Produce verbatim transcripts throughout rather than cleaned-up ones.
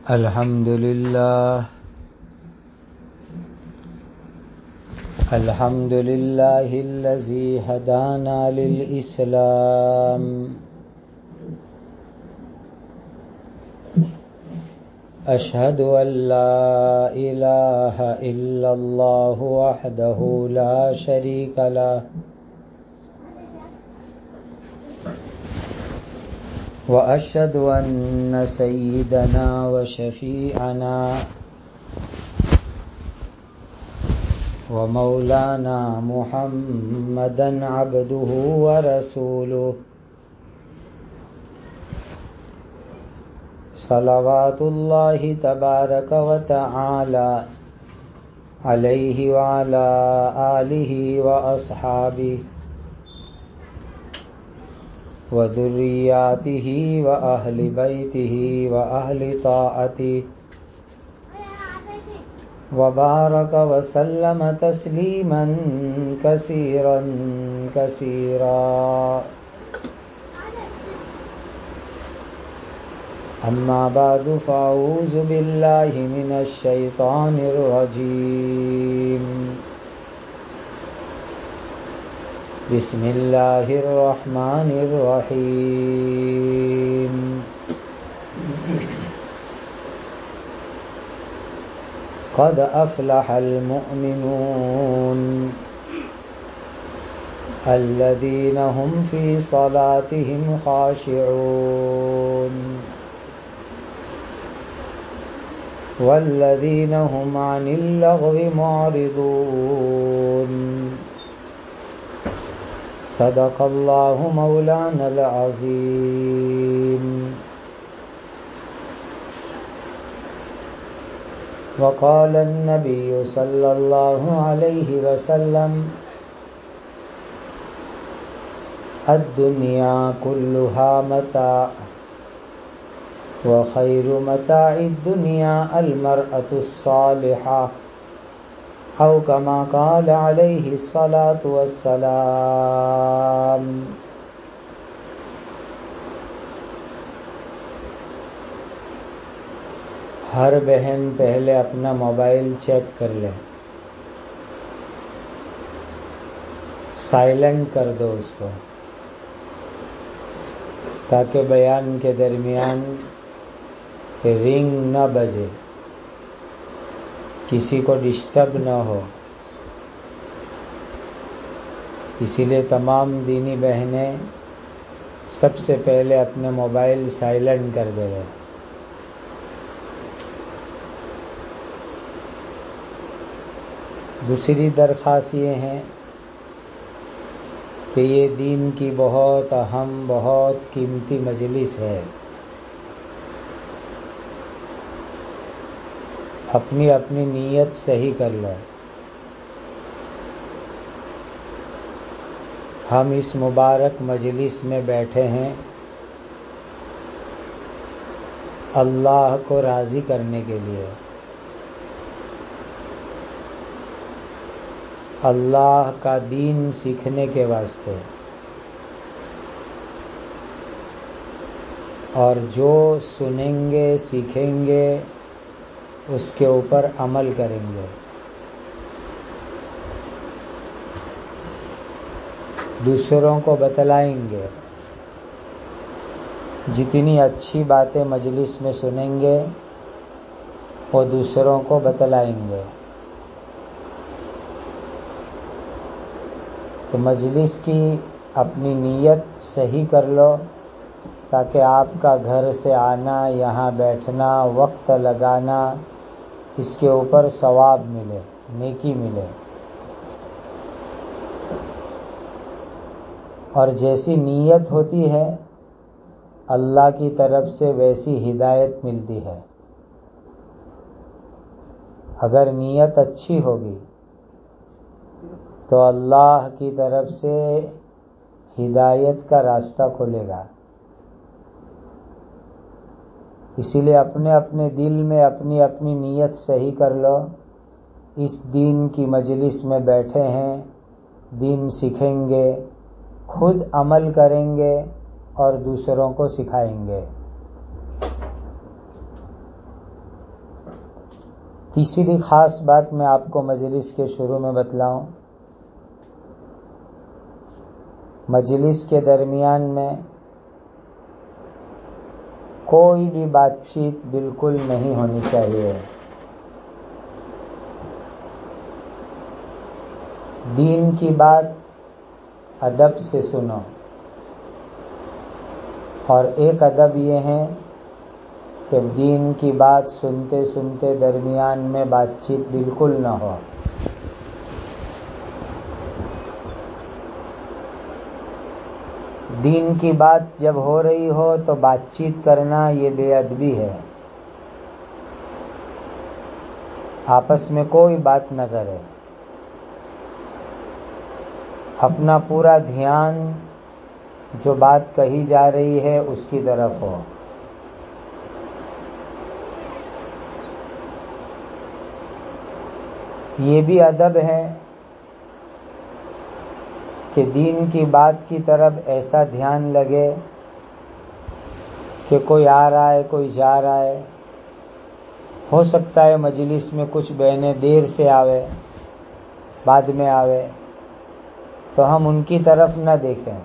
الحمد لله الحمد لله الذي هدانا للإسلام أشهد أن لا إله إلا الله وحده لا شريك له وأشهد أن سيدنا وشفيعنا ومولانا محمدا عبده ورسوله صلوات الله تبارك وتعالى عليه وعلى آله وأصحابه وذرياته وأهل بيته وأهل طاعته وبارك وسلم تسليما كثيرا كثيرا. أما بعد فأعوذ بالله من الشيطان الرجيم. بسم الله الرحمن الرحيم. قد أفلح المؤمنون الذين هم في صلاتهم خاشعون والذين هم عن اللغو معرضون. صدق الله مولانا العظيم. وقال النبي صلى الله عليه وسلم الدنيا كلها متاع وخير متاع الدنيا المرأة الصالحة أو كما قال عليه الصلاة والسلام. ہر بہن پہلے اپنا موبائل چیک کر لے، سائلنٹ کر دو اس کو تاکہ بیان کے درمیان رنگ نہ بجے، کسی کو ڈسٹرب نہ ہو. اسی لیے تمام دینی بہنیں سب سے پہلے اپنے موبائل سائلنٹ کر دے رہے. دوسری درخواست یہ ہے کہ یہ دین کی بہت اہم بہت قیمتی مجلس ہے. اپنی اپنی نیت صحیح کر لو. ہم اس مبارک مجلس میں بیٹھے ہیں اللہ کو راضی کرنے کے لیے، اللہ کا دین سیکھنے کے واسطے، اور جو سنیں گے سیکھیں گے اس کے اوپر عمل کریں گے. دوسروں کو بتلائیں گے. جتنی اچھی باتیں مجلس میں سنیں گے وہ دوسروں کو بتلائیں گے. تو مجلس کی اپنی نیت صحیح کر لو تاکہ آپ کا گھر سے آنا، یہاں بیٹھنا، وقت لگانا، اس کے اوپر ثواب ملے، نیکی ملے. اور جیسی نیت ہوتی ہے اللہ کی طرف سے ویسی ہدایت ملتی ہے. اگر نیت اچھی ہوگی تو اللہ کی طرف سے ہدایت کا راستہ کھلے گا. اسی لیے اپنے اپنے دل میں اپنی اپنی نیت صحیح کر لو. اس دین کی مجلس میں بیٹھے ہیں، دین سیکھیں گے، خود عمل کریں گے اور دوسروں کو سکھائیں گے. تیسری خاص بات میں آپ کو مجلس کے شروع میں بتلاؤں، مجلس کے درمیان میں کوئی بھی بات چیت بالکل نہیں ہونی چاہیے۔ دین کی بات ادب سے سنو، اور ایک ادب یہ ہے کہ دین کی بات سنتے سنتے درمیان میں بات چیت بالکل نہ ہو۔ دین کی بات جب ہو رہی ہو تو بات چیت کرنا یہ بے ادبی ہے۔ آپس میں کوئی بات نہ کرے، اپنا پورا دھیان جو بات کہی جا رہی ہے اس کی طرف ہو۔ یہ بھی ادب ہے کہ دین کی بات کی طرف ایسا دھیان لگے کہ کوئی آ رہا ہے، کوئی جا رہا ہے، ہو سکتا ہے مجلس میں کچھ بہنیں دیر سے آوے، بعد میں آوے، تو ہم ان کی طرف نہ دیکھیں۔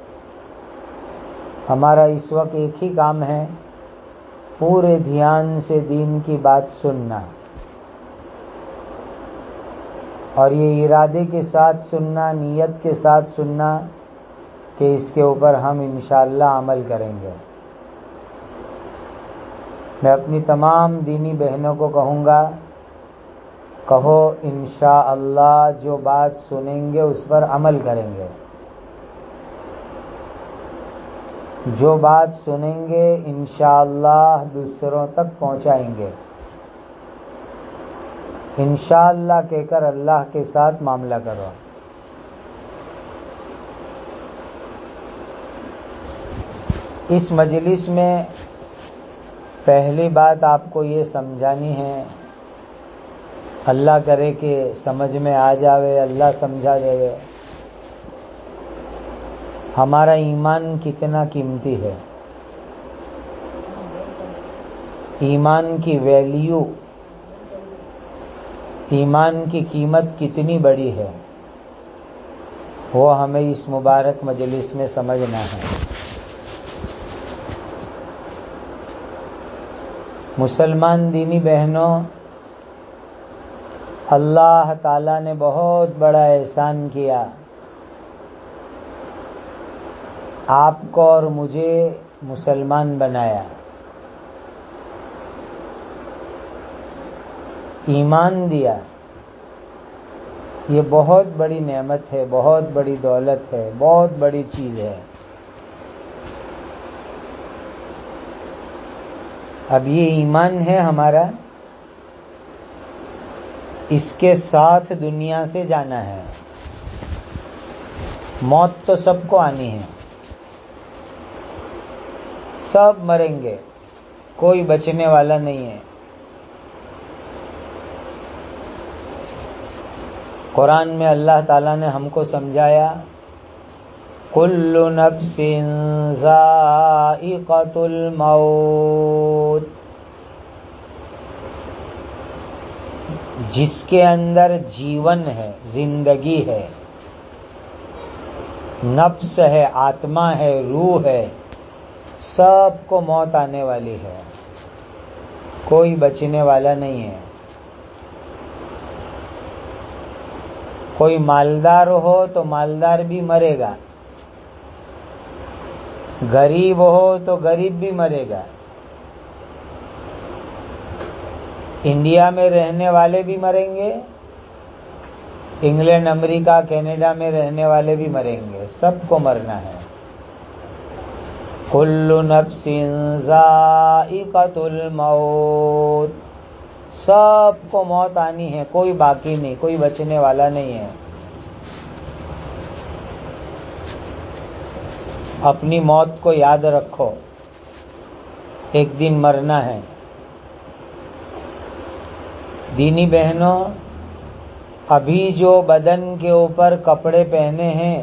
ہمارا اس وقت ایک ہی کام ہے، پورے دھیان سے دین کی بات سننا، اور یہ ارادے کے ساتھ سننا، نیت کے ساتھ سننا کہ اس کے اوپر ہم انشاءاللہ عمل کریں گے۔ میں اپنی تمام دینی بہنوں کو کہوں گا، کہو انشاءاللہ جو بات سنیں گے اس پر عمل کریں گے، جو بات سنیں گے انشاءاللہ دوسروں تک پہنچائیں گے۔ انشاءاللہ کہہ کر اللہ کے ساتھ معاملہ کرو۔ اس مجلس میں پہلی بات آپ کو یہ سمجھانی ہے، اللہ کرے کہ سمجھ میں آ جاوے، اللہ سمجھا دے، ہمارا ایمان کتنا قیمتی ہے، ایمان کی ویلیو، ایمان کی قیمت کتنی بڑی ہے، وہ ہمیں اس مبارک مجلس میں سمجھنا ہے۔ مسلمان دینی بہنوں، اللہ تعالیٰ نے بہت بڑا احسان کیا، آپ کو اور مجھے مسلمان بنایا، ایمان دیا۔ یہ بہت بڑی نعمت ہے، بہت بڑی دولت ہے، بہت بڑی چیز ہے۔ اب یہ ایمان ہے ہمارا، اس کے ساتھ دنیا سے جانا ہے۔ موت تو سب کو آنی ہے، سب مریں گے، کوئی بچنے والا نہیں ہے۔ قرآن میں اللہ تعالیٰ نے ہم کو سمجھایا، کل نفس ذائقۃ الموت، جس کے اندر جیون ہے، زندگی ہے، نفس ہے، آتما ہے، روح ہے، سب کو موت آنے والی ہے، کوئی بچنے والا نہیں ہے۔ کوئی مالدار ہو تو مالدار بھی مرے گا، غریب ہو تو غریب بھی مرے گا، انڈیا میں رہنے والے بھی مریں گے، انگلینڈ، امریکہ، کینیڈا میں رہنے والے بھی مریں گے، سب کو مرنا ہے۔ کل نفس ذائقۃ الموت، سب کو موت آنی ہے، کوئی باقی نہیں، کوئی بچنے والا نہیں ہے۔ اپنی موت کو یاد رکھو، ایک دن مرنا ہے۔ دینی بہنوں، ابھی جو بدن کے اوپر کپڑے پہنے ہیں،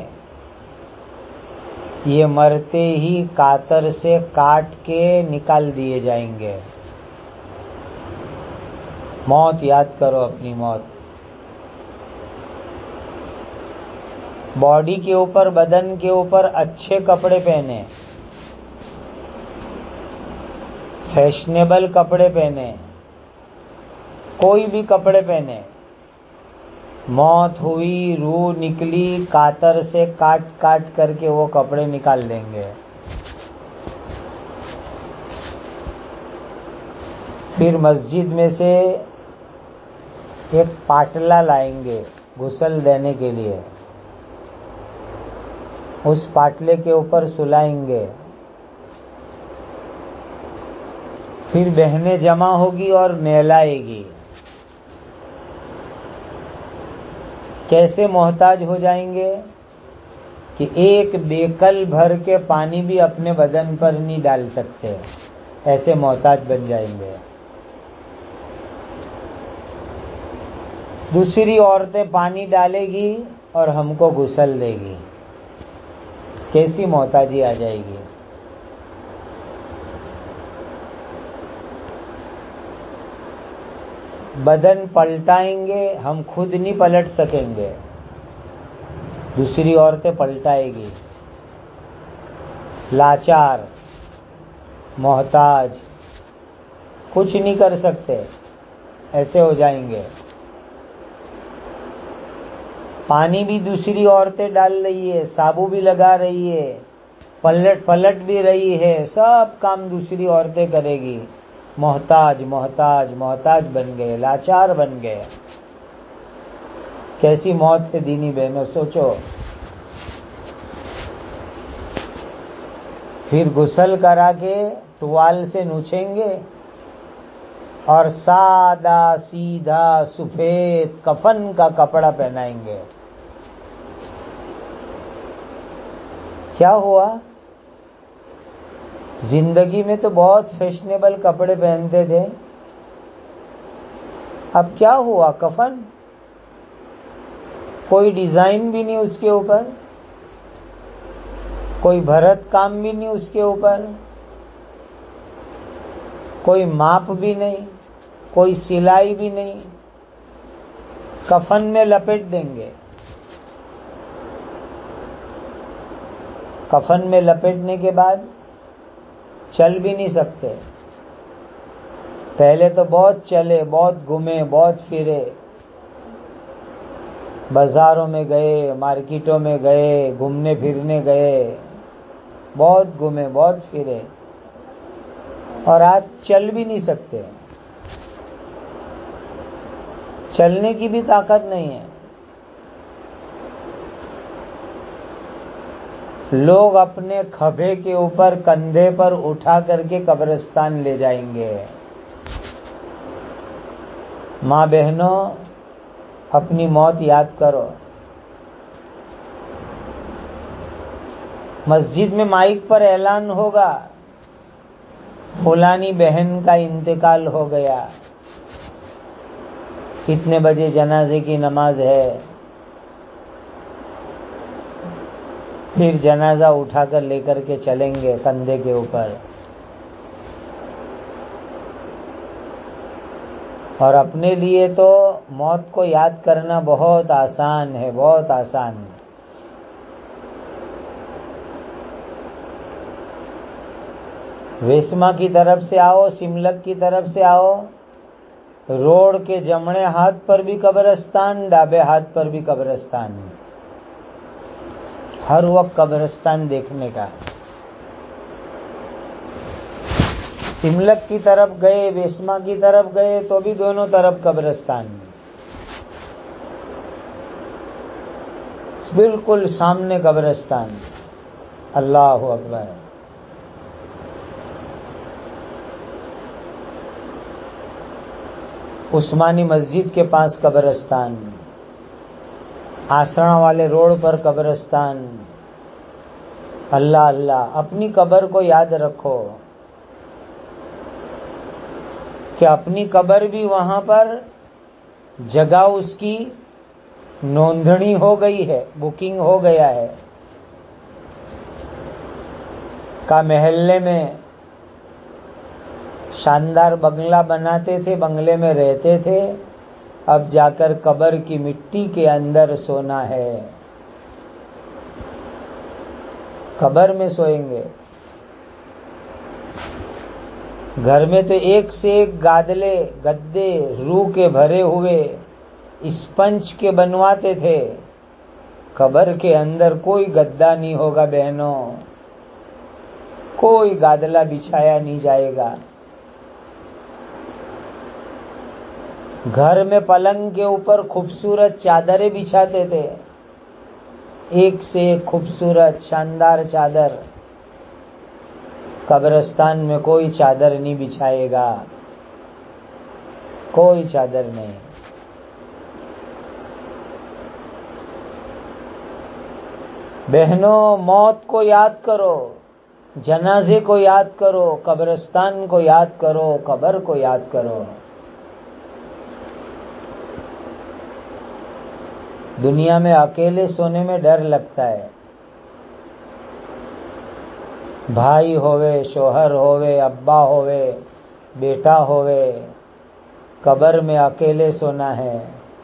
یہ مرتے ہی کاتر سے کاٹ کے نکال دیے جائیں گے۔ موت یاد کرو، اپنی موت. باڈی کے اوپر، بدن کے اوپر اچھے کپڑے پہنے، فیشنیبل کپڑے پہنے، کوئی بھی کپڑے پہنے. موت ہوئی، روح نکلی، کاتر سے کاٹ کاٹ کر کے وہ کپڑے نکال دیں گے. پھر مسجد میں سے ایک پاٹلا لائیں گے غسل دینے کے لیے، اس پاٹلے کے اوپر سلائیں گے. پھر بہنیں جمع ہوگی اور نہلائے گی. کیسے محتاج ہو جائیں گے کہ ایک بیکل بھر کے پانی بھی اپنے بدن پر نہیں ڈال سکتے، ایسے محتاج بن جائیں گے. دوسری عورتیں پانی ڈالے گی اور ہم کو غسل دے گی. کیسی محتاجی آ جائے گی. بدن پلٹائیں گے، ہم خود نہیں پلٹ سکیں گے، دوسری عورتیں پلٹائے گی. لاچار، محتاج، کچھ نہیں کر سکتے، ایسے ہو جائیں گے. پانی بھی دوسری عورتیں ڈال رہی ہے، صابو بھی لگا رہی ہے، پلٹ پلٹ بھی رہی ہے، سب کام دوسری عورتیں کرے گی. محتاج محتاج محتاج بن گئے، لاچار بن گئے. کیسی موت ہے دینی بہنوں، سوچو. پھر غسل کرا کے ٹوال سے نوچیں گے اور سادہ سیدھا سفید کفن کا کپڑا پہنائیں گے. کیا ہوا؟ زندگی میں تو بہت فیشنیبل کپڑے پہنتے تھے، اب کیا ہوا؟ کفن، کوئی ڈیزائن بھی نہیں اس کے اوپر، کوئی بھرت کام بھی نہیں اس کے اوپر، کوئی ماپ بھی نہیں، کوئی سلائی بھی نہیں. کفن میں لپیٹ دیں گے. کفن میں لپیٹنے کے بعد چل بھی نہیں سکتے. پہلے تو بہت چلے، بہت گھومے، بہت پھرے، بازاروں میں گئے، مارکیٹوں میں گئے، گھومنے پھرنے گئے، بہت گھومے، بہت پھرے، اور آج چل بھی نہیں سکتے. چلنے کی بھی طاقت نہیں ہے. لوگ اپنے کھبے کے اوپر کندھے پر اٹھا کر کے قبرستان لے جائیں گے. ماں بہنوں، اپنی موت یاد کرو. مسجد میں مائک پر اعلان ہوگا، فلانی بہن کا انتقال ہو گیا، کتنے بجے جنازے کی نماز ہے. پھر جنازہ اٹھا کر لے کر کے چلیں گے کندھے کے اوپر. اور اپنے لیے تو موت کو یاد کرنا بہت آسان ہے، بہت آسان ہے. ویسما کی طرف سے آؤ، سملک کی طرف سے آؤ، روڈ کے جمڑے ہاتھ پر بھی قبرستان، ڈابے ہاتھ پر بھی قبرستان، ہر وقت قبرستان دیکھنے کا. سملک کی طرف گئے، ویسما کی طرف گئے تو بھی دونوں طرف قبرستان، بالکل سامنے قبرستان. اللہ اکبر. عثمانی مسجد کے پاس قبرستان، آسرا والے روڈ پر قبرستان. اللہ اللہ، اپنی قبر کو یاد رکھو کہ اپنی قبر بھی وہاں پر جگہ اس کی نوندنی ہو گئی ہے، بکنگ ہو گیا ہے. کا محلے میں شاندار بنگلہ بناتے تھے، بنگلے میں رہتے تھے، اب جا کر قبر کی مٹی کے اندر سونا ہے، قبر میں سوئیں گے۔ گھر میں تو ایک سے ایک گادلے گدے روح کے بھرے ہوئے اسپنج کے بنواتے تھے، قبر کے اندر کوئی گدا نہیں ہوگا بہنوں، کوئی گادلا بچھایا نہیں جائے گا۔ گھر میں پلنگ کے اوپر خوبصورت چادریں بچھاتے تھے، ایک سے ایک خوبصورت شاندار چادر۔ قبرستان میں کوئی چادر نہیں بچھائے گا، کوئی چادر نہیں۔ بہنوں، موت کو یاد کرو، جنازے کو یاد کرو، قبرستان کو یاد کرو، قبر کو یاد کرو۔ دنیا میں اکیلے سونے میں ڈر لگتا ہے، بھائی ہوئے، شوہر ہوئے، ابا ہوئے، بیٹا ہوئے، قبر میں اکیلے سونا ہے،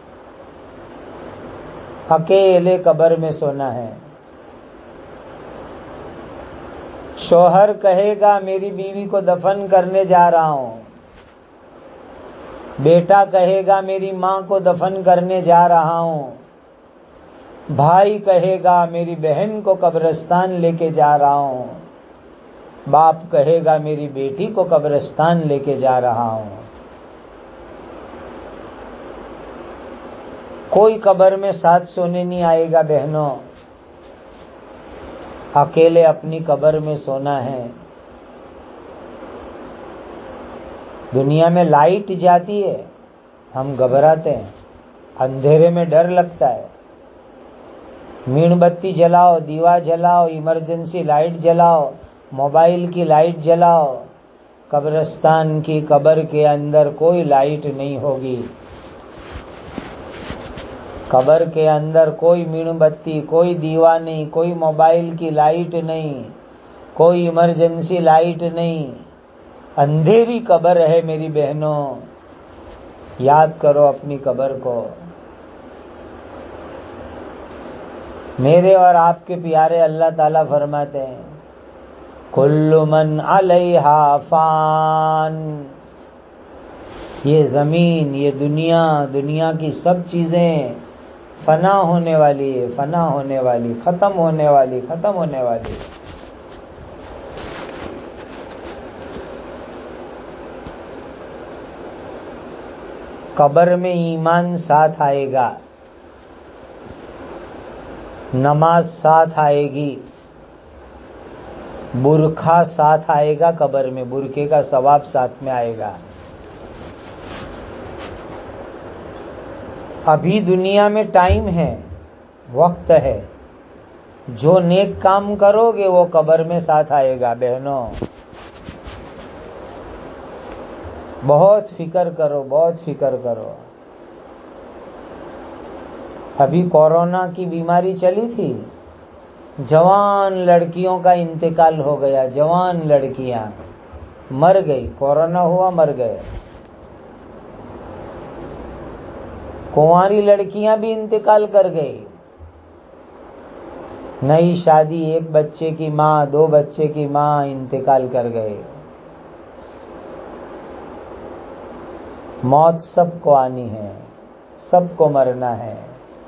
اکیلے قبر میں سونا ہے۔ شوہر کہے گا میری بیوی کو دفن کرنے جا رہا ہوں، بیٹا کہے گا میری ماں کو دفن کرنے جا رہا ہوں، بھائی کہے گا میری بہن کو قبرستان لے کے جا رہا ہوں، باپ کہے گا میری بیٹی کو قبرستان لے کے جا رہا ہوں۔ کوئی قبر میں ساتھ سونے نہیں آئے گا بہنوں، اکیلے اپنی قبر میں سونا ہے۔ دنیا میں لائٹ جاتی ہے، ہم گھبراتے ہیں، اندھیرے میں ڈر لگتا ہے، مین بتی جلاؤ، دیوا جلاؤ، ایمرجنسی لائٹ جلاؤ، موبائل کی لائٹ جلاؤ۔ قبرستان کی قبر کے اندر کوئی لائٹ نہیں ہوگی، قبر کے اندر کوئی مین بتی، کوئی دیوا نہیں، کوئی موبائل کی لائٹ نہیں، کوئی ایمرجنسی لائٹ نہیں، اندھیری قبر ہے میری بہنوں۔ یاد کرو اپنی قبر کو۔ میرے اور آپ کے پیارے اللہ تعالیٰ فرماتے ہیں کل من علیہا فان، یہ زمین، یہ دنیا، دنیا کی سب چیزیں فنا ہونے والی ہے، فنا ہونے والی، ختم ہونے والی، ختم ہونے والی۔ قبر میں ایمان ساتھ آئے گا، نماز ساتھ آئے گی، برقع ساتھ آئے گا، قبر میں برقعے کا ثواب ساتھ میں آئے گا۔ ابھی دنیا میں ٹائم ہے، وقت ہے، جو نیک کام کرو گے وہ قبر میں ساتھ آئے گا بہنوں۔ بہت فکر کرو، بہت فکر کرو۔ ابھی کورونا کی بیماری چلی تھی، جوان لڑکیوں کا انتقال ہو گیا، جوان لڑکیاں مر گئی، کورونا ہوا مر گئے۔ کنواری لڑکیاں بھی انتقال کر گئی، نئی شادی، ایک بچے کی ماں، دو بچے کی ماں انتقال کر گئے۔ موت سب کو آنی ہے، سب کو مرنا ہے۔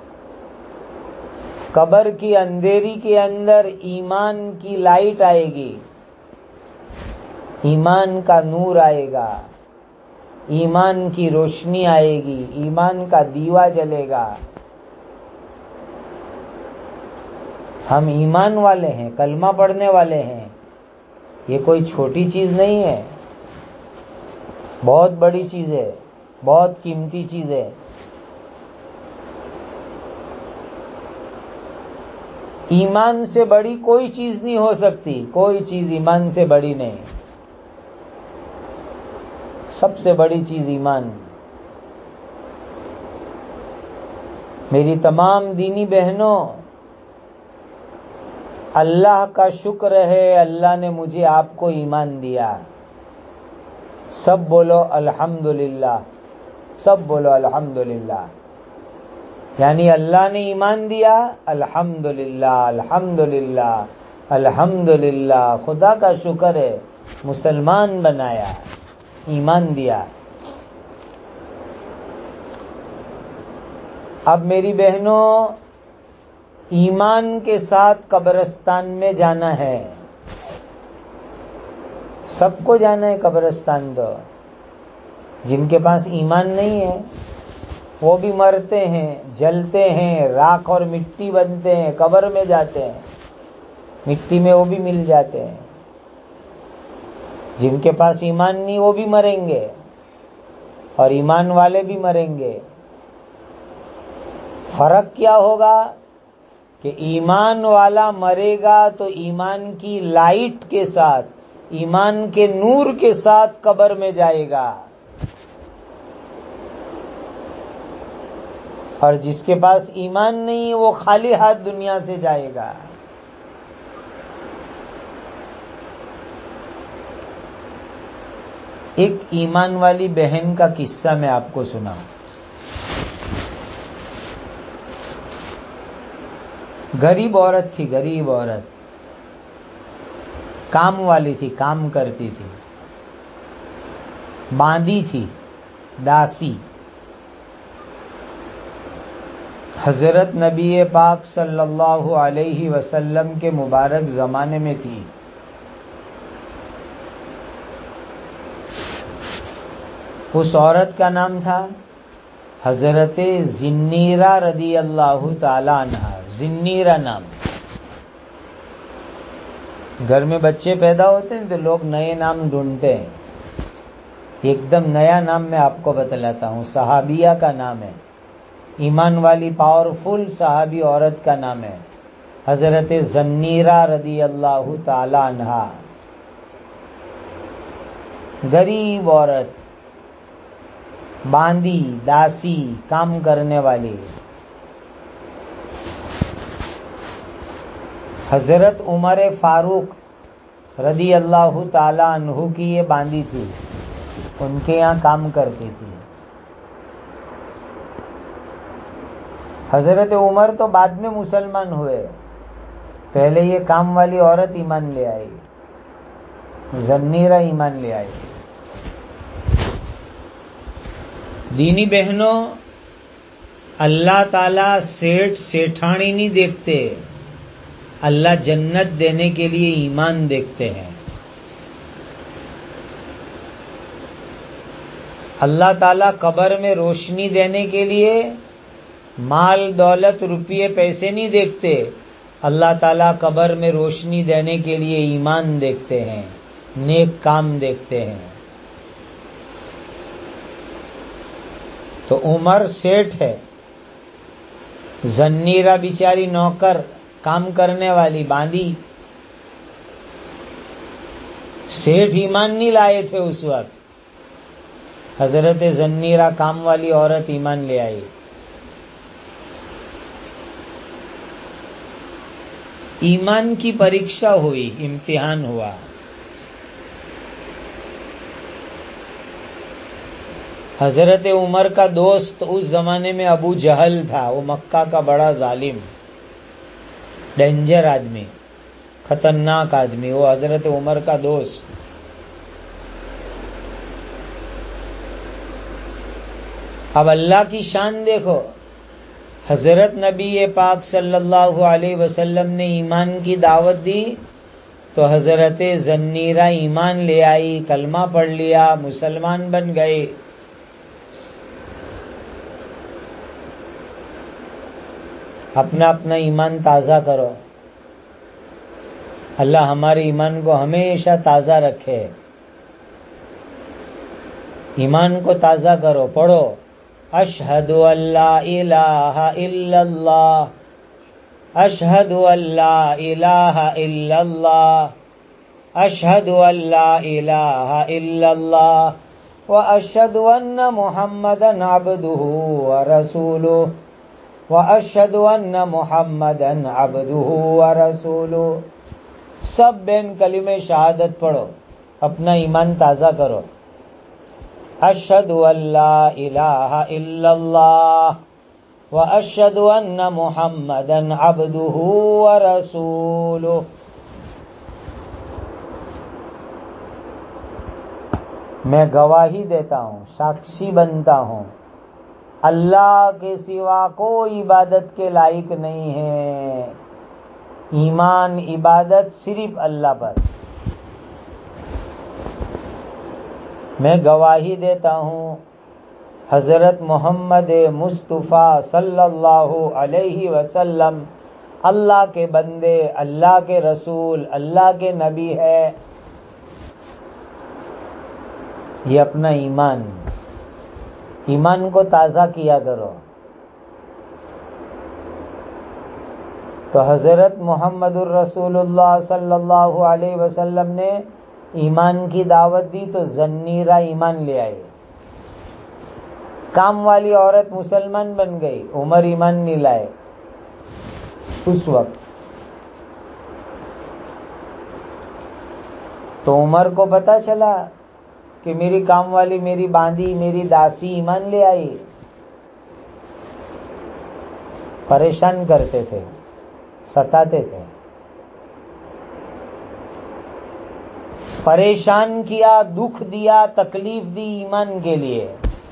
قبر کی اندھیری کے اندر ایمان کی لائٹ آئے گی، ایمان کا نور آئے گا، ایمان کی روشنی آئے گی، ایمان کا دیوا جلے گا۔ ہم ایمان والے ہیں، کلمہ پڑھنے والے ہیں، یہ کوئی چھوٹی چیز نہیں ہے، بہت بڑی چیز ہے، بہت قیمتی چیز ہے۔ ایمان سے بڑی کوئی چیز نہیں ہو سکتی، کوئی چیز ایمان سے بڑی نہیں، سب سے بڑی چیز ایمان۔ میری تمام دینی بہنوں، اللہ کا شکر ہے، اللہ نے مجھے آپ کو ایمان دیا۔ سب بولو الحمدللہ، سب بولو الحمدللہ، یعنی اللہ نے ایمان دیا، الحمدللہ الحمدللہ الحمدللہ، خدا کا شکر ہے مسلمان بنایا، ایمان دیا۔ اب میری بہنوں، ایمان کے ساتھ قبرستان میں جانا ہے، سب کو جانا ہے قبرستان۔ تو جن کے پاس ایمان نہیں ہے وہ بھی مرتے ہیں، جلتے ہیں، راکھ اور مٹی بنتے ہیں، قبر میں جاتے ہیں، مٹی میں وہ بھی مل جاتے ہیں۔ جن کے پاس ایمان نہیں وہ بھی مریں گے اور ایمان والے بھی مریں گے۔ فرق کیا ہوگا کہ ایمان والا مرے گا تو ایمان کی لائٹ کے ساتھ، ایمان کے نور کے ساتھ قبر میں جائے گا، اور جس کے پاس ایمان نہیں وہ خالی ہاتھ دنیا سے جائے گا۔ ایک ایمان والی بہن کا قصہ میں آپ کو سناؤں۔ غریب عورت تھی، غریب عورت، کام والی تھی، کام کرتی تھی، باندھی تھی، داسی۔ حضرت نبی پاک صلی اللہ علیہ وسلم کے مبارک زمانے میں تھی۔ اس عورت کا نام تھا حضرت زنیرہ رضی اللہ تعالی عنہ، زنیرہ نام۔ گھر میں بچے پیدا ہوتے ہیں تو لوگ نئے نام ڈھونڈتے ہیں، ایک دم نیا نام میں آپ کو بتلاتا ہوں، صحابیہ کا نام ہے، ایمان والی پاورفل صحابی عورت کا نام ہے حضرت زنیرہ رضی اللہ تعالی عنہا۔ غریب عورت، باندی، داسی، کام کرنے والی۔ حضرت عمر فاروق رضی اللہ تعالی عنہ کی یہ باندی تھی، ان کے یہاں کام کرتی تھی۔ حضرت عمر تو بعد میں مسلمان ہوئے، پہلے یہ کام والی عورت ایمان لے آئی، زنیرہ ایمان لے آئی۔ دینی بہنوں، اللہ تعالیٰ سیٹھ سیٹھانی نہیں دیکھتے، اللہ جنت دینے کے لیے ایمان دیکھتے ہیں۔ اللہ تعالیٰ قبر میں روشنی دینے کے لیے مال دولت روپیے پیسے نہیں دیکھتے، اللہ تعالیٰ قبر میں روشنی دینے کے لیے ایمان دیکھتے ہیں، نیک کام دیکھتے ہیں۔ تو عمر سیٹھ ہے، زنیرہ بیچاری نوکر، کام کرنے والی، باندھی۔ سیٹھ ایمان نہیں لائے تھے اس وقت، حضرت زنیرہ کام والی عورت ایمان لے آئی۔ ایمان کی پریکشا ہوئی، امتحان ہوا۔ حضرت عمر کا دوست اس زمانے میں ابو جہل تھا، وہ مکہ کا بڑا ظالم، ڈینجر آدمی، خطرناک آدمی، وہ حضرت عمر کا دوست۔ اب اللہ کی شان دیکھو، حضرت نبی پاک صلی اللہ علیہ وسلم نے ایمان کی دعوت دی تو حضرت زنیرہ ایمان لے آئی، کلمہ پڑھ لیا، مسلمان بن گئے۔ اپنا اپنا ایمان تازہ کرو، اللہ ہمارے ایمان کو ہمیشہ تازہ رکھے۔ ایمان کو تازہ کرو، پڑھو اشہد ان لا الہ الا اللہ، اشہد ان لا الہ الا اللہ، اشہد ان لا الہ الا اللہ، واشہد ان محمدا عبدہ ورسولہ، واشہد ان محمدا عبدہ ورسولہ۔ سب بین کلمہ شہادت پڑھو، اپنا ایمان تازہ کرو۔ اشہد ان لا الہ الا اللہ واشہد ان محمدا عبدہ ورسولہ. میں گواہی دیتا ہوں، ساکشی بنتا ہوں، اللہ کے سوا کوئی عبادت کے لائق نہیں ہے. ایمان عبادت صرف اللہ پر. میں گواہی دیتا ہوں حضرت محمد مصطفیٰ صلی اللہ علیہ وسلم اللہ کے بندے، اللہ کے رسول، اللہ کے نبی ہے. یہ اپنا ایمان ایمان کو تازہ کیا کرو. تو حضرت محمد الرسول اللہ صلی اللہ علیہ وسلم نے ایمان کی دعوت دی تو ذنیرہ ایمان لے آئے. کام والی عورت مسلمان بن گئی، عمر ایمان نہیں لائے. اس وقت تو عمر کو پتا چلا کہ میری کام والی، میری باندی، میری داسی ایمان لے آئی. پریشان کرتے تھے، ستاتے تھے، پریشان کیا، دکھ دیا، تکلیف دی ایمان کے لیے.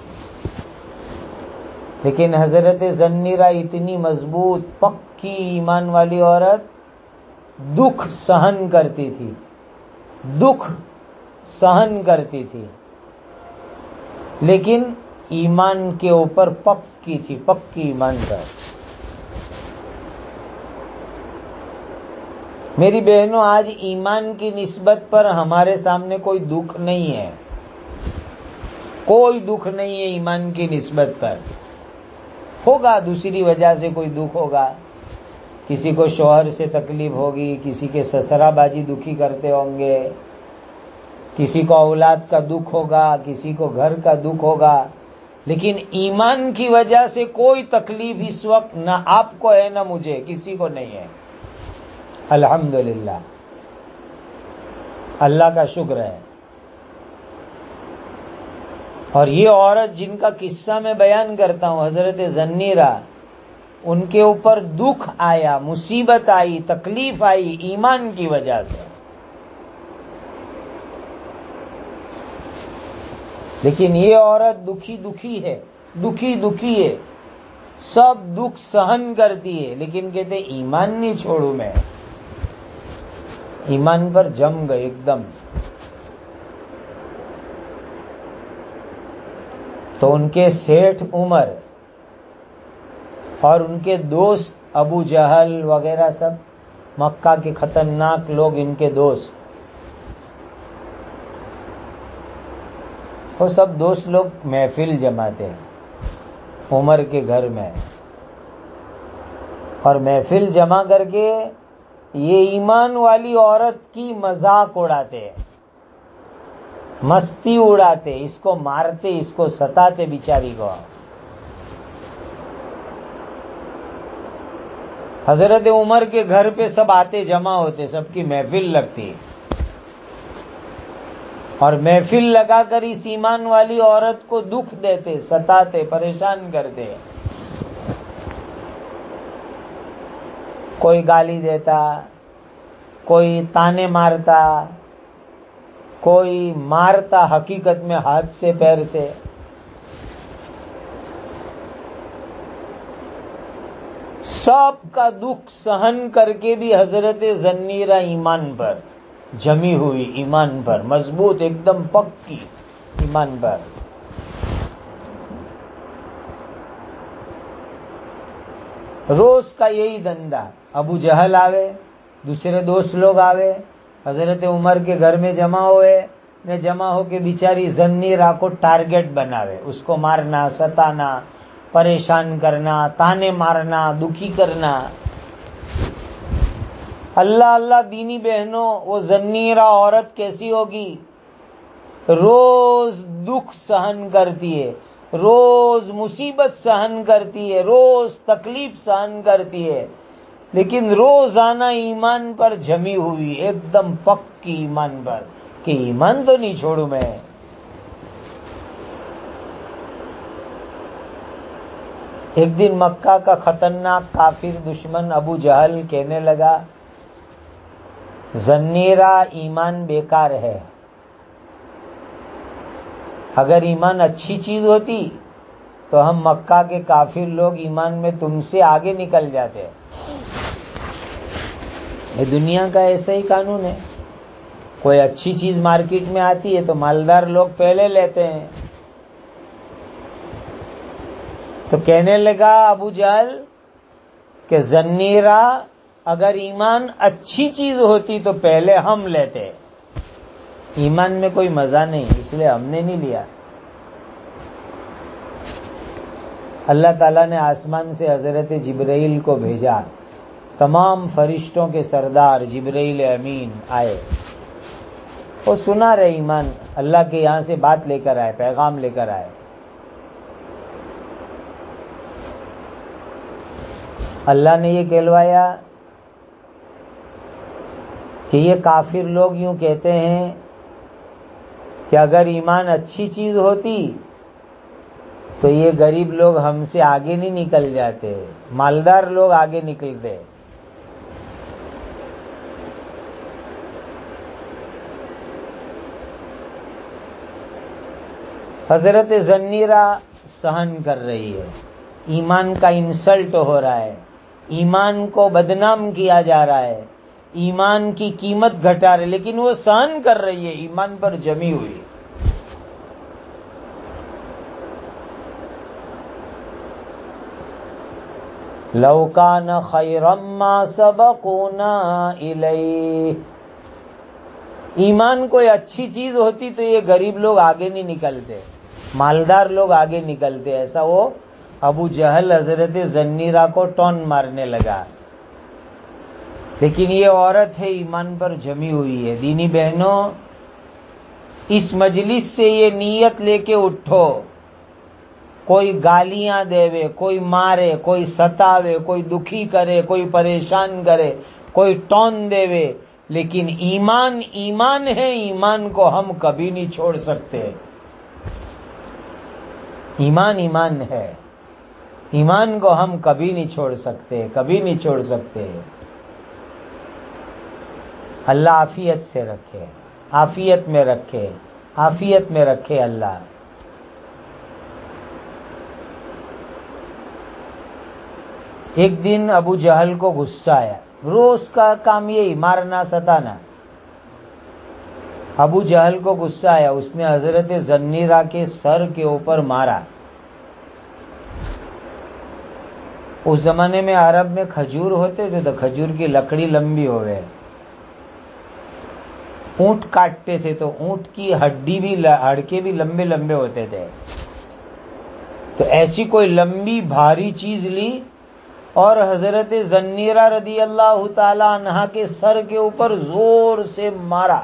لیکن حضرت ذنیرہ اتنی مضبوط پکی ایمان والی عورت دکھ سہن کرتی تھی، دکھ سہن کرتی تھی، لیکن ایمان کے اوپر پکی تھی، پکی ایمان پر. میری بہنوں، آج ایمان کی نسبت پر ہمارے سامنے کوئی دکھ نہیں ہے، کوئی دکھ نہیں ہے ایمان کی نسبت پر. ہوگا دوسری وجہ سے کوئی دکھ ہوگا، کسی کو شوہر سے تکلیف ہوگی، کسی کے سسرا باجی دکھی کرتے ہوں گے، کسی کو اولاد کا دکھ ہوگا، کسی کو گھر کا دکھ ہوگا. لیکن ایمان کی وجہ سے کوئی تکلیف اس وقت نہ آپ کو ہے نہ مجھے، کسی کو نہیں ہے. الحمدللہ، اللہ کا شکر ہے. اور یہ عورت جن کا قصہ میں بیان کرتا ہوں، حضرت ذنیرہ، ان کے اوپر دکھ آیا، مصیبت آئی، تکلیف آئی ایمان کی وجہ سے. لیکن یہ عورت دکھی دکھی ہے، دکھی دکھی ہے، سب دکھ سہن کرتی ہے، لیکن کہتے ایمان نہیں چھوڑوں میں. ایمان پر جم گئے ایک دم. تو ان کے سیٹھ عمر اور ان کے دوست ابو جہل وغیرہ، سب مکہ کے خطرناک لوگ، ان کے دوست، وہ سب دوست لوگ محفل جماتے ہیں عمر کے گھر میں، اور محفل جمع کر کے یہ ایمان والی عورت کی مذاق اڑاتے ہیں، مستی اڑاتے، اس کو مارتے، اس کو ستاتے بیچاری کو. حضرت عمر کے گھر پہ سب آتے، جمع ہوتے، سب کی محفل لگتی، اور محفل لگا کر اس ایمان والی عورت کو دکھ دیتے، ستاتے، پریشان کرتے. کوئی گالی دیتا، کوئی تانے مارتا، کوئی مارتا حقیقت میں ہاتھ سے پیر سے. سب کا دکھ سہن کر کے بھی حضرت ذنیرہ ایمان پر جمی ہوئی، ایمان پر مضبوط، ایک دم پکی ایمان پر. روز کا یہی دھندا، ابو جہل آوے، دوسرے دوست لوگ آوے، حضرت عمر کے گھر میں جمع ہوئے، میں جمع ہو کے بیچاری ذنیرہ کو ٹارگٹ بناوے، اس کو مارنا، ستانا، پریشان کرنا، تانے مارنا، دکھی کرنا. اللہ اللہ دینی بہنوں، وہ ذنیرہ عورت کیسی ہوگی؟ روز دکھ سہن کرتی ہے، روز مصیبت سہن کرتی ہے، روز تکلیف سہن کرتی ہے، لیکن روزانہ ایمان پر جمی ہوئی، ایک دم پکی ایمان پر، کہ ایمان تو نہیں چھوڑوں میں. ایک دن مکہ کا خطرناک کافر دشمن ابو جہل کہنے لگا ذنیرہ ایمان بیکار ہے، اگر ایمان اچھی چیز ہوتی تو ہم مکہ کے کافر لوگ ایمان میں تم سے آگے نکل جاتے۔ یہ دنیا کا ایسا ہی قانون ہے، کوئی اچھی چیز مارکیٹ میں آتی ہے تو مالدار لوگ پہلے لیتے ہیں۔ تو کہنے لگا ابو جہل کہ ذنیرہ اگر ایمان اچھی چیز ہوتی تو پہلے ہم لیتے، ایمان میں کوئی مزہ نہیں اس لیے ہم نے نہیں لیا۔ اللہ تعالیٰ نے آسمان سے حضرت جبرائیل کو بھیجا، تمام فرشتوں کے سردار جبرائیل امین آئے، وہ سنا رہے ایمان، اللہ کے یہاں سے بات لے کر آئے، پیغام لے کر آئے۔ اللہ نے یہ کہلوایا کہ یہ کافر لوگ یوں کہتے ہیں کہ اگر ایمان اچھی چیز ہوتی تو یہ غریب لوگ ہم سے آگے نہیں نکل جاتے، مالدار لوگ آگے نکلتے۔ حضرت ذنیرہ سہن کر رہی ہے، ایمان کا انسلٹ ہو رہا ہے، ایمان کو بدنام کیا جا رہا ہے، ایمان کی قیمت گھٹا رہے، لیکن وہ سہن کر رہی ہے، ایمان پر جمی ہوئی۔ لو کان خیرا ما سبقونا الیہ، ایمان کوئی اچھی چیز ہوتی تو یہ غریب لوگ آگے نہیں نکلتے، مالدار لوگ آگے نکلتے۔ ایسا وہ ابو جہل حضرت ذنیرہ کو ٹون مارنے لگا، لیکن یہ عورت ہے ایمان پر جمی ہوئی ہے۔ دینی بہنوں، اس مجلس سے یہ نیت لے کے اٹھو، کوئی گالیاں دے، کوئی مارے، کوئی ستاوے، کوئی دکھی کرے، کوئی پریشان کرے، کوئی ٹون دے، لیکن ایمان ایمان ہے، ایمان کو ہم کبھی نہیں چھوڑ سکتے۔ ایمان ایمان ہے، ایمان کو ہم کبھی نہیں چھوڑ سکتے، کبھی نہیں چھوڑ سکتے۔ اللہ عافیت سے رکھے، عافیت میں رکھے، عافیت میں رکھے اللہ۔ ایک دن ابو جہل کو غصہ آیا، روز کا کام یہی مارنا ستانا۔ ابو جہل کو غصہ آیا، اس نے حضرت ذنیرہ کے سر کے اوپر مارا۔ اس زمانے میں عرب میں کھجور ہوتے تھے تو کھجور کی لکڑی لمبی ہوئے، اونٹ کاٹتے تھے تو اونٹ کی ہڈی بھی ہڑکے بھی لمبے لمبے ہوتے تھے، تو ایسی کوئی لمبی بھاری چیز لی اور حضرت ذنیرہ رضی اللہ تعالی عنہا کے سر کے اوپر زور سے مارا،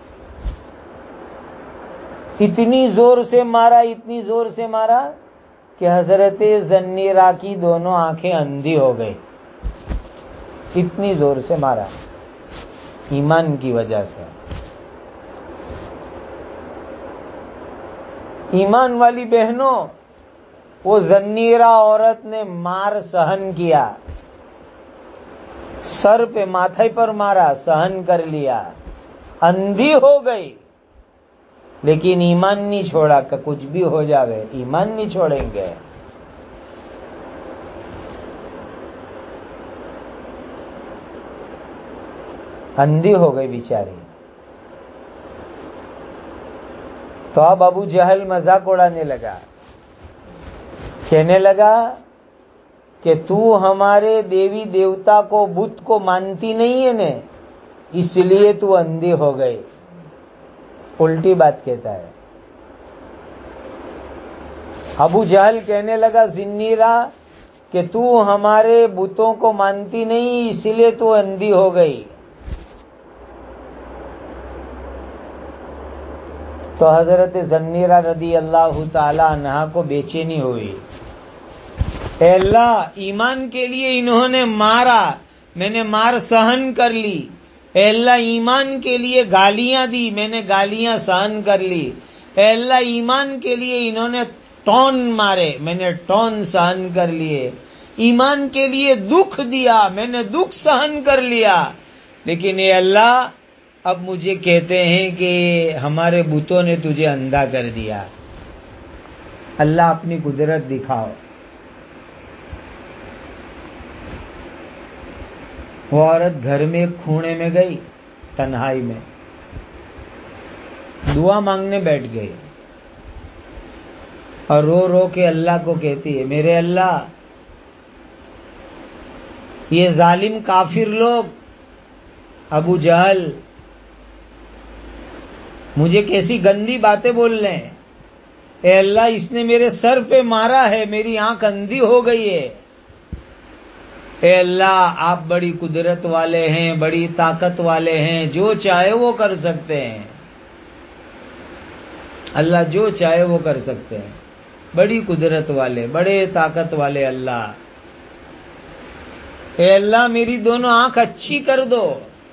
اتنی زور سے مارا، اتنی زور سے مارا کہ حضرت ذنیرہ کی دونوں آنکھیں اندھی ہو گئی، اتنی زور سے مارا ایمان کی وجہ سے۔ ایمان والی بہنوں، وہ ذنیرہ عورت نے مار سہن کیا، سر پہ ماتھے پر مارا، سہن کر لیا، اندھی ہو گئی، لیکن ایمان نہیں چھوڑا کہ کچھ بھی ہو جاوے، ایمان نہیں چھوڑیں گے۔ اندھی ہو گئی بیچاری۔ تو اب ابو جہل مذاق اڑانے لگا، کہنے لگا کہ تو ہمارے دیوی دیوتا کو، بت کو مانتی نہیں ہے نا، اس لیے تو اندھی ہو گئی۔ الٹی بات کہتا ہے۔ ابو جہل کہنے لگا ذنیرہ کہ تو ہمارے بتوں کو مانتی نہیں اس لیے تو اندھی ہو گئی۔ تو حضرت ذنیرہ رضی اللہ تعالی عنہا کو بے چینی ہوئی، اے اللہ، ایمان کے لیے انہوں نے مارا، میں نے مار سہن کر لی، اے اللہ ایمان کے لیے گالیاں دی، میں نے گالیاں سہن کر لی، اے اللہ ایمان کے لیے انہوں نے टॉन मारे, मैंने टॉन सहन कर लिए, ईमान के लिए दुख दिया, मैंने दुख सहन कर लिया, लेकिन ये अल्लाह अब मुझे कहते हैं कि हमारे बुतों ने तुझे अंधा कर दिया। अल्लाह अपनी कुदरत दिखाओ। वो औरत घर में एक खूणे में गई, तन्हाई में दुआ मांगने बैठ गई और रो रो के अल्लाह को कहती है, मेरे अल्लाह, ये जालिम काफिर लोग, अबू जहल, मुझे कैसी गंदी बातें बोल रहे हैं। ए अल्लाह, इसने मेरे सर पे मारा है, मेरी आंख अंधी हो गई है। ए अल्लाह, आप बड़ी कुदरत वाले हैं, बड़ी ताकत वाले हैं, जो चाहे वो कर सकते हैं। अल्लाह जो चाहे वो कर सकते हैं, बड़ी कुदरत वाले, बड़े ताकत वाले अल्लाह। ए अल्लाह, मेरी दोनों आंख अच्छी कर दो,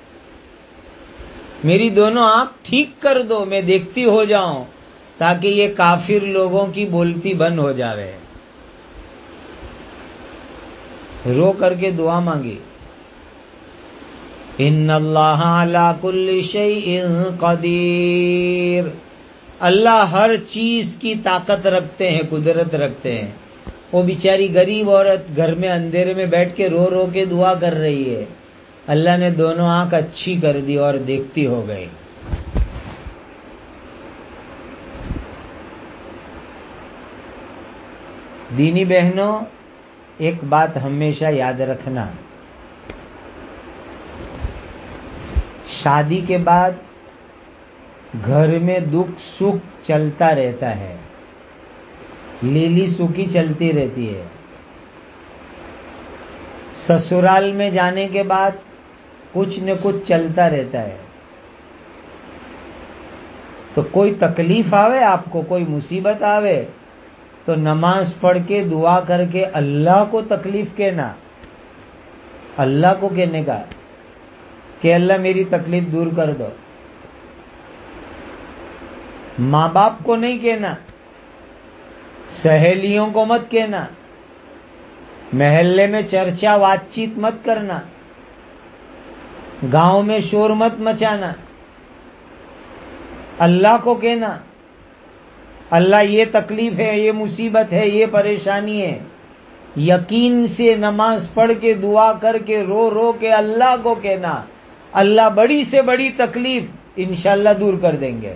मेरी दोनों आंख ठीक कर दो, मैं देखती हो जाऊं, ताकि ये काफिर लोगों की बोलती बंद हो जावे। रो करके दुआ मांगी। इन्नल्लाह अला कुल्ली शैइन कदीर, अल्लाह हर चीज की ताकत रखते हैं, कुदरत रखते हैं। वो बेचारी गरीब औरत घर में अंधेरे में बैठ के रो रो के दुआ कर रही है, अल्लाह ने दोनों आंख अच्छी कर दी और देखती हो गई। दीनी बहनों, एक बात हमेशा याद रखना, शादी के बाद घर में दुख सुख चलता रहता है, लीली सुखी चलती रहती है। ससुराल में जाने के बाद कुछ न कुछ चलता रहता है। तो कोई तकलीफ आवे आपको, कोई मुसीबत आवे, तो नमाज पढ़ के दुआ करके अल्लाह को तकलीफ कहना, अल्लाह को कहने का कि अल्लाह मेरी तकलीफ दूर कर दो। माँ बाप को नहीं कहना, सहेलियों को मत कहना, महल्ले में चर्चा बातचीत मत करना, गांव में शोर मत मचाना। अल्लाह को कहना, अल्लाह ये तकलीफ है, ये मुसीबत है, ये परेशानी है। यकीन से नमाज पढ़ के दुआ करके रो रो के अल्लाह को कहना, अल्लाह बड़ी से बड़ी तकलीफ इंशाअल्लाह दूर कर देंगे।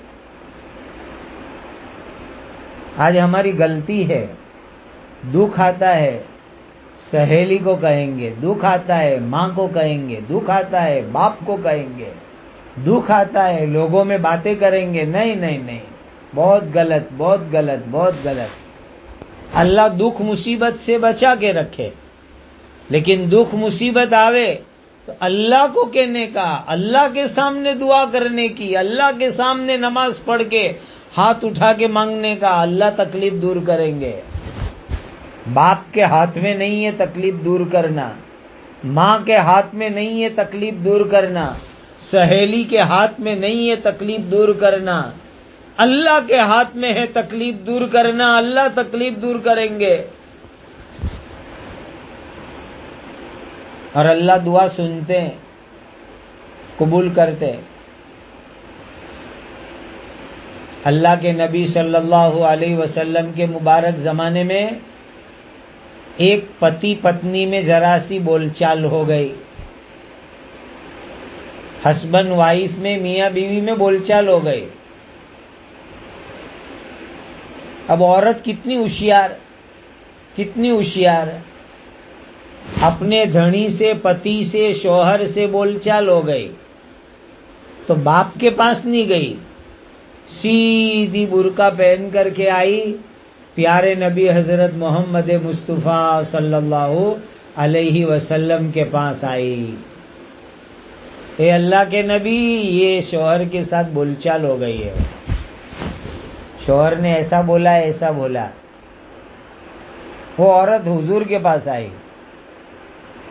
आज हमारी गलती है, दुख आता है सहेली को कहेंगे, दुख आता है माँ को कहेंगे, दुख आता है बाप को कहेंगे, दुख आता है लोगों में बातें करेंगे। नहीं नहीं नहीं, बहुत गलत, बहुत गलत, बहुत गलत। अल्लाह दुख मुसीबत से बचा के रखे, लेकिन दुख मुसीबत आवे तो अल्लाह को कहने का, अल्लाह के सामने दुआ करने की, अल्लाह के सामने नमाज पढ़ के हाथ उठा के मांगने का, अल्लाह तकलीफ दूर करेंगे। बाप के हाथ में नहीं है तकलीफ दूर करना, माँ के हाथ में नहीं है तकलीफ दूर करना, सहेली के हाथ में नहीं है तकलीफ दूर करना, अल्लाह के हाथ में है तकलीफ दूर करना। अल्लाह तकलीफ दूर करेंगे और अल्लाह दुआ सुनते हैं, कबूल करते हैं। अल्लाह के नबी सल्लल्लाहु अलैहि वसल्लम के मुबारक ज़माने में एक पति पत्नी में जरा सी बोलचाल हो गई, हस्बैंड वाइफ में, मियाँ बीवी में बोलचाल हो गई। अब औरत कितनी होशियार, कितनी होशियार, अपने धनी से, पति से, शौहर से बोलचाल हो गई तो बाप के पास नहीं गई, सीधी बुर्का पहन करके आई, प्यारे नबी हजरत मोहम्मद मुस्तफ़ा सल्लल्लाहु अलैहि वसल्लम के पास आई। ए अल्लाह के नबी, ये शौहर के साथ बोलचाल हो गई है, शौहर ने ऐसा बोला, ऐसा बोला। वो औरत हुजूर के पास आई।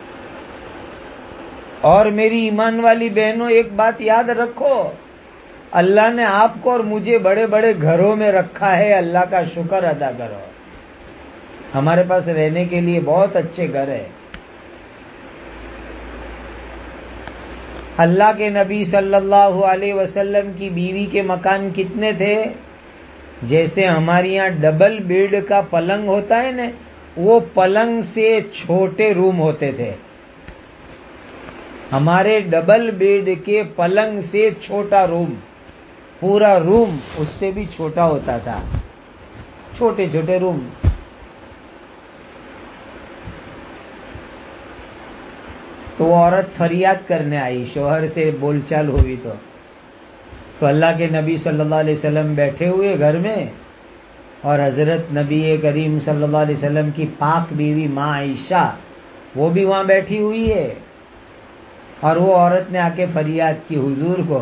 और मेरी ईमान वाली बहनों, एक बात याद रखो, اللہ نے آپ کو اور مجھے بڑے بڑے گھروں میں رکھا ہے، اللہ کا شکر ادا کرو. ہمارے پاس رہنے کے لیے بہت اچھے گھر ہے. اللہ کے نبی صلی اللہ علیہ وسلم کی بیوی کے مکان کتنے تھے؟ جیسے ہمارے یہاں ڈبل بیڈ کا پلنگ ہوتا ہے نا، وہ پلنگ سے چھوٹے روم ہوتے تھے. ہمارے ڈبل بیڈ کے پلنگ سے چھوٹا روم، پورا روم اس سے بھی چھوٹا ہوتا تھا، چھوٹے چھوٹے روم. تو وہ عورت فریاد کرنے آئی، شوہر سے بول چال ہوئی تو تو اللہ کے نبی صلی اللہ علیہ وسلم بیٹھے ہوئے گھر میں، اور حضرت نبی کریم صلی اللہ علیہ وسلم کی پاک بیوی ماں عائشہ وہ بھی وہاں بیٹھی ہوئی ہے. اور وہ عورت نے آ کے فریاد کی حضور کو،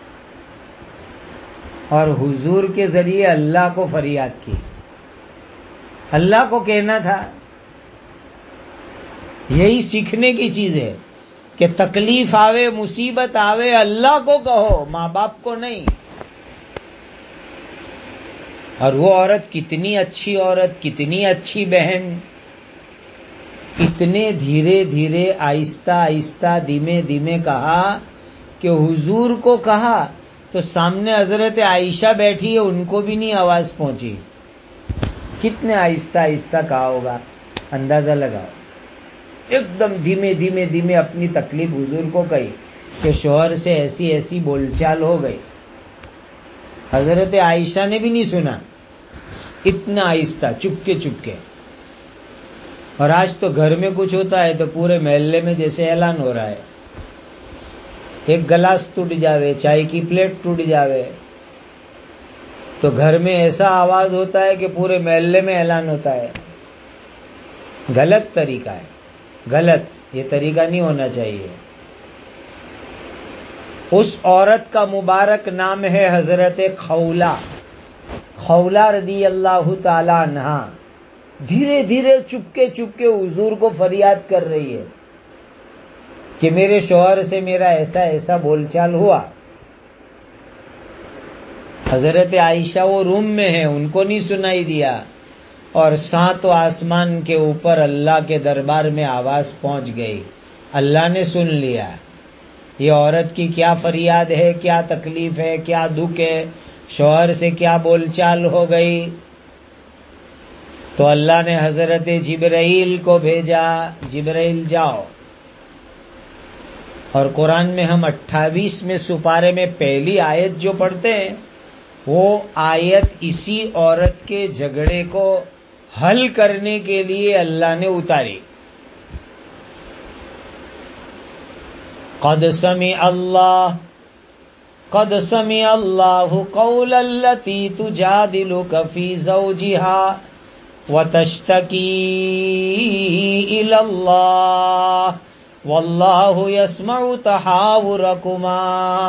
اور حضور کے ذریعے اللہ کو فریاد کی. اللہ کو کہنا تھا. یہی سیکھنے کی چیز ہے کہ تکلیف آوے، مصیبت آوے، اللہ کو کہو، ماں باپ کو نہیں. اور وہ عورت کتنی اچھی عورت، کتنی اچھی بہن، اتنے دھیرے دھیرے آہستہ آہستہ دھیمے دھیمے کہا کہ حضور کو کہا تو سامنے حضرت عائشہ بیٹھی ہے، ان کو بھی نہیں آواز پہنچی. کتنے آہستہ آہستہ کہا ہوگا، اندازہ لگاؤ. ایک دم دھیمے دھیمے دھیمے اپنی تکلیف حضور کو کہی کہ شوہر سے ایسی ایسی بول چال ہو گئی. حضرت عائشہ نے بھی نہیں سنا، اتنا آہستہ، چپکے چپکے. اور آج تو گھر میں کچھ ہوتا ہے تو پورے محلے میں جیسے اعلان ہو رہا ہے. ایک گلاس ٹوٹ جاوے، چائے کی پلیٹ ٹوٹ جاوے تو گھر میں ایسا آواز ہوتا ہے کہ پورے محلے میں اعلان ہوتا ہے. غلط طریقہ ہے، غلط، یہ طریقہ نہیں ہونا چاہیے. اس عورت کا مبارک نام ہے حضرت خولہ. خولہ رضی اللہ تعالی عنہا دھیرے دھیرے چپکے چپکے حضور کو فریاد کر رہی ہے کہ میرے شوہر سے میرا ایسا ایسا بول چال ہوا. حضرت عائشہ وہ روم میں ہیں، ان کو نہیں سنائی دیا، اور ساتوں آسمان کے اوپر اللہ کے دربار میں آواز پہنچ گئی. اللہ نے سن لیا یہ عورت کی کیا فریاد ہے، کیا تکلیف ہے، کیا دکھ ہے، شوہر سے کیا بول چال ہو گئی. تو اللہ نے حضرت جبرائیل کو بھیجا، جبرائیل جاؤ. اور قرآن میں ہم اٹھائیس میں سپارے میں پہلی آیت جو پڑھتے ہیں وہ آیت اسی عورت کے جھگڑے کو حل کرنے کے لیے اللہ نے اتاری. قد سمع اللہ قد سمع اللہ قول التی تجادلک فی زوجها وتشتکی الی اللہ واللہ یسمع تحاورکما.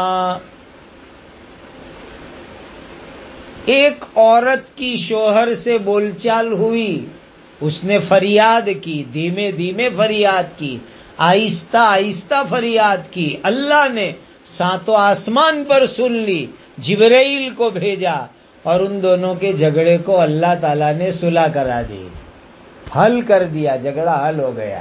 ایک عورت کی شوہر سے بول چال ہوئی، اس نے فریاد کی، دھیمے دھیمے فریاد کی، آہستہ آہستہ فریاد کی. اللہ نے ساتوں آسمان پر سن لی، جبرائیل کو بھیجا، اور ان دونوں کے جھگڑے کو اللہ تعالیٰ نے صلح کرا دی، حل کر دیا، جھگڑا حل ہو گیا.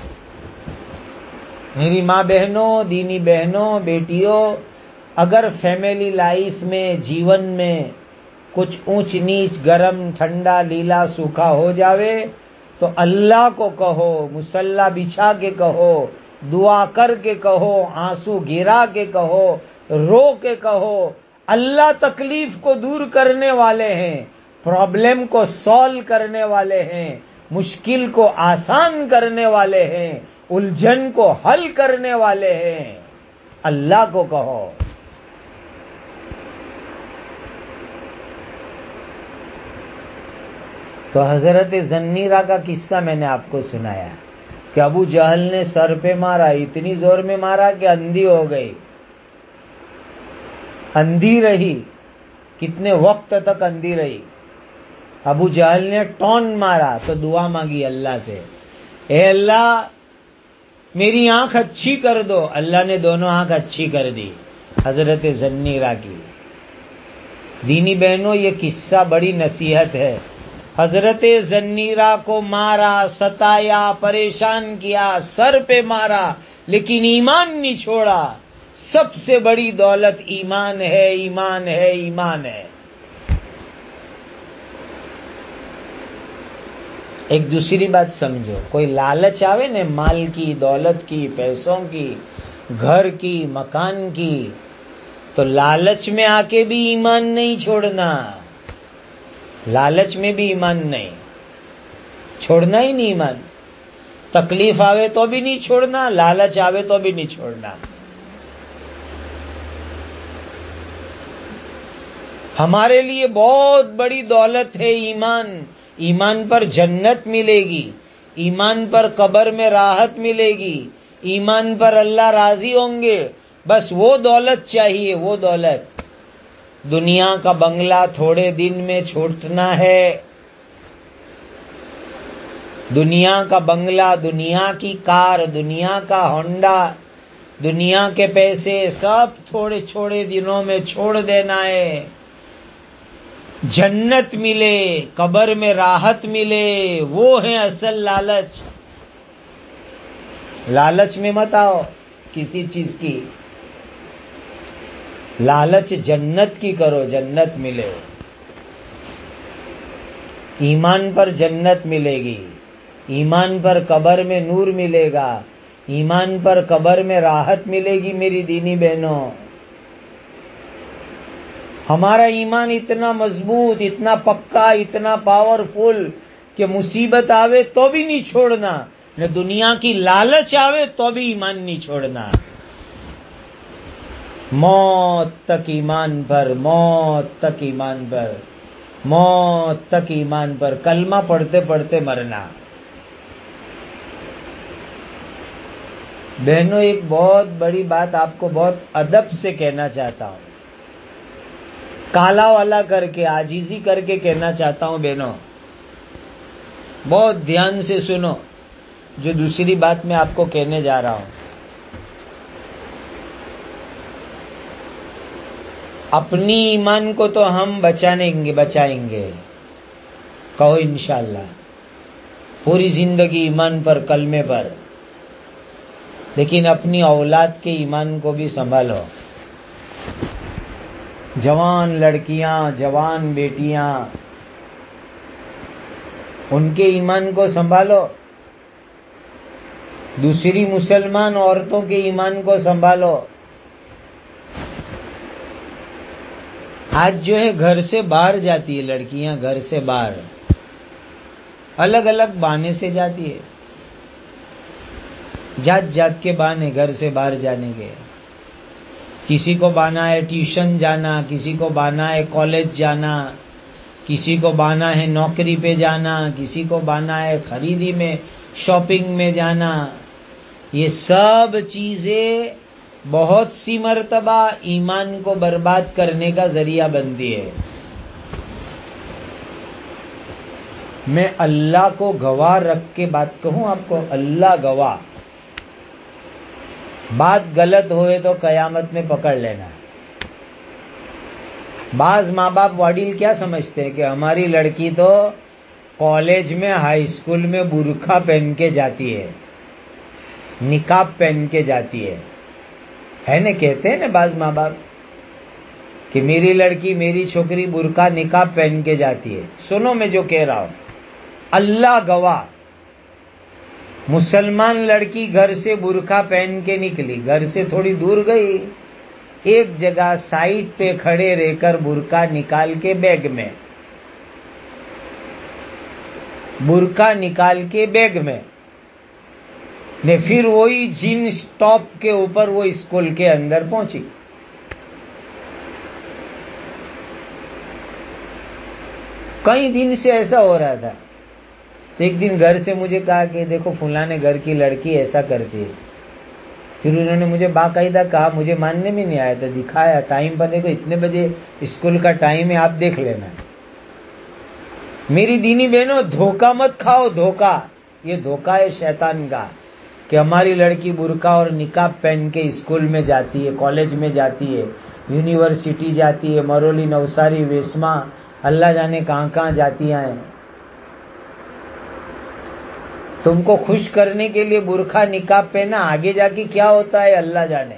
میری ماں بہنوں، دینی بہنوں، بیٹیوں، اگر فیملی لائف میں، جیون میں کچھ اونچ نیچ، گرم ٹھنڈا لیلا سوکھا ہو جاوے تو اللہ کو کہو، مصلی بچھا کے کہو، دعا کر کے کہو، آنسو گرا کے کہو، رو کے کہو. اللہ تکلیف کو دور کرنے والے ہیں، پرابلم کو سولو کرنے والے ہیں، مشکل کو آسان کرنے والے ہیں، الجھن کو حل کرنے والے ہیں. اللہ کو کہو. تو حضرت زنیرہ کا قصہ میں نے آپ کو سنایا کہ ابو جہل نے سر پہ مارا، اتنی زور میں مارا کہ اندھی ہو گئی، اندھی رہی. کتنے وقت تک اندھی رہی. ابو جہل نے ٹون مارا تو دعا مانگی اللہ سے، اے اللہ میری آنکھ اچھی کر دو. اللہ نے دونوں آنکھ اچھی کر دی حضرت زنیرہ کی. دینی بہنوں، یہ قصہ بڑی نصیحت ہے. حضرت زنیرہ کو مارا، ستایا، پریشان کیا، سر پہ مارا، لیکن ایمان نہیں چھوڑا. سب سے بڑی دولت ایمان ہے، ایمان ہے، ایمان ہے. ایک دوسری بات سمجھو، کوئی لالچ آوے نا مال کی، دولت کی، پیسوں کی، گھر کی، مکان کی، تو لالچ میں آ کے بھی ایمان نہیں چھوڑنا. لالچ میں بھی ایمان نہیں چھوڑنا، ہی نہیں ایمان. تکلیف آوے تو بھی نہیں چھوڑنا، لالچ آوے تو بھی نہیں چھوڑنا. ہمارے لیے بہت بڑی دولت ہے ایمان. ایمان پر جنت ملے گی، ایمان پر قبر میں راحت ملے گی، ایمان پر اللہ راضی ہوں گے. بس وہ دولت چاہیے، وہ دولت. دنیا کا بنگلہ تھوڑے دن میں چھوٹنا ہے. دنیا کا بنگلہ، دنیا کی کار، دنیا کا ہونڈا، دنیا کے پیسے سب تھوڑے چھوڑے دنوں میں چھوڑ دینا ہے. جنت ملے، قبر میں راحت ملے، وہ ہے اصل لالچ. لالچ میں مت آؤ کسی چیز کی. لالچ جنت کی کرو، جنت ملے. ایمان پر جنت ملے گی، ایمان پر قبر میں نور ملے گا، ایمان پر قبر میں راحت ملے گی. میری دینی بہنوں، ہمارا ایمان اتنا مضبوط، اتنا پکا، اتنا پاورفل کہ مصیبت آوے تو بھی نہیں چھوڑنا، نہ دنیا کی لالچ آوے تو بھی ایمان نہیں چھوڑنا. موت تک ایمان پر، موت تک ایمان پر، موت تک ایمان پر. کلمہ پڑھتے پڑھتے مرنا. بہنوں، ایک بہت بڑی بات آپ کو بہت ادب سے کہنا چاہتا ہوں، کالا والا کر کے، عاجزی کر کے کہنا چاہتا ہوں. بہنوں بہت دھیان سے سنو جو دوسری بات میں آپ کو کہنے جا رہا ہوں. اپنی ایمان کو تو ہم بچانے گے، بچائیں گے، کہو انشاءاللہ. پوری زندگی ایمان پر، کلمے پر. لیکن اپنی اولاد کے ایمان کو بھی سنبھالو. جوان لڑکیاں، جوان بیٹیاں، ان کے ایمان کو سنبھالو. دوسری مسلمان عورتوں کے ایمان کو سنبھالو. آج جو ہے گھر سے باہر جاتی ہے لڑکیاں، گھر سے باہر الگ الگ بہانے سے جاتی ہے. جات جات کے بہانے گھر سے باہر جانے کے. کسی کو بہانا ہے ٹیوشن جانا، کسی کو بہانا ہے کالج جانا، کسی کو بہانا ہے نوکری پہ جانا، کسی کو بہانا ہے خریدی میں، شاپنگ میں جانا. یہ سب چیزیں بہت سی مرتبہ ایمان کو برباد کرنے کا ذریعہ بنتی ہے. میں اللہ کو گواہ رکھ کے بات کہوں آپ کو، اللہ گواہ، بات غلط ہوئے تو قیامت میں پکڑ لینا. بعض ماں باپ واڈیل کیا سمجھتے ہیں کہ ہماری لڑکی تو کالج میں، ہائی اسکول میں برقع پہن کے جاتی ہے، نقاب پہن کے جاتی ہے. ہے نا، کہتے ہیں نا بعض ماں باپ کہ میری لڑکی، میری چھوکری برقع نقاب پہن کے جاتی ہے. سنو میں جو کہہ رہا ہوں، اللہ گواہ، مسلمان لڑکی گھر سے برقع پہن کے نکلی، گھر سے تھوڑی دور گئی، ایک جگہ سائڈ پہ کھڑے رہ کر برقع نکال کے بیگ میں، برقع نکال کے بیگ میں نے پھر وہی جینس ٹاپ کے اوپر وہ اسکول کے اندر پہنچی. کئی دن سے ایسا ہو رہا تھا. تو ایک دن گھر سے مجھے کہا کہ دیکھو فلانے گھر کی لڑکی ایسا کرتی ہے. پھر انہوں نے مجھے باقاعدہ کہا، مجھے ماننے میں نہیں آیا تھا، دکھایا ٹائم پر، دیکھو اتنے بجے اسکول کا ٹائم ہے، آپ دیکھ لینا. میری دینی بہنوں، دھوکہ مت کھاؤ. دھوکہ، یہ دھوکہ ہے شیطان کا کہ ہماری لڑکی برقع اور نقاب پہن کے اسکول میں جاتی ہے، کالج میں جاتی ہے، یونیورسٹی جاتی ہے، مرولی، نوساری، ویسما، اللہ جانے کہاں کہاں جاتی ہیں. تم کو خوش کرنے کے لیے برقع نقاب پہنا، آگے جا کے کیا ہوتا ہے اللہ جانے.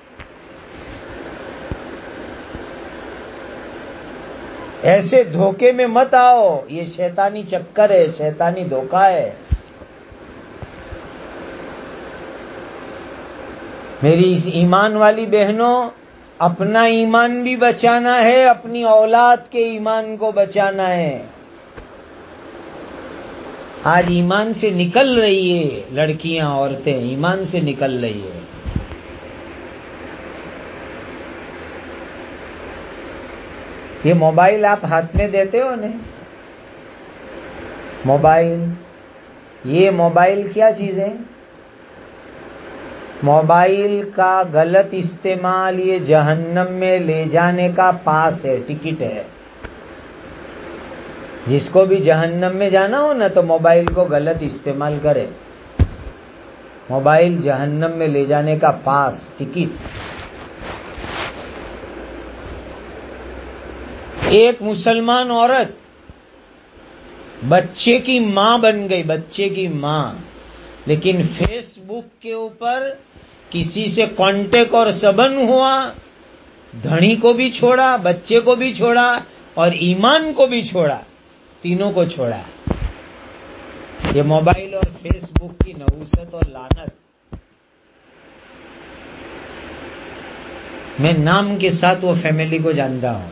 ایسے دھوکے میں مت آؤ، یہ شیطانی چکر ہے، شیطانی دھوکہ ہے. میری اس ایمان والی بہنوں، اپنا ایمان بھی بچانا ہے، اپنی اولاد کے ایمان کو بچانا ہے. آج ایمان سے نکل رہی ہے لڑکیاں، عورتیں ایمان سے نکل رہی ہے. یہ موبائل آپ ہاتھ میں دیتے ہو نہیں؟ موبائل، یہ موبائل کیا چیز ہے؟ موبائل کا غلط استعمال یہ جہنم میں لے جانے کا پاس ہے، ٹکٹ ہے. جس کو بھی جہنم میں جانا ہو نا تو موبائل کو غلط استعمال کرے. موبائل جہنم میں لے جانے کا پاس، ٹکٹ. ایک مسلمان عورت بچے کی ماں بن گئی، بچے کی ماں، لیکن فیس بک کے اوپر کسی سے کانٹیکٹ اور سبن ہوا، دھنی کو بھی چھوڑا، بچے کو بھی چھوڑا اور ایمان کو بھی چھوڑا، تینوں کو چھوڑا. یہ موبائل اور فیس بک کی نحوست اور لعنت. میں نام کے ساتھ وہ فیملی کو جانتا ہوں.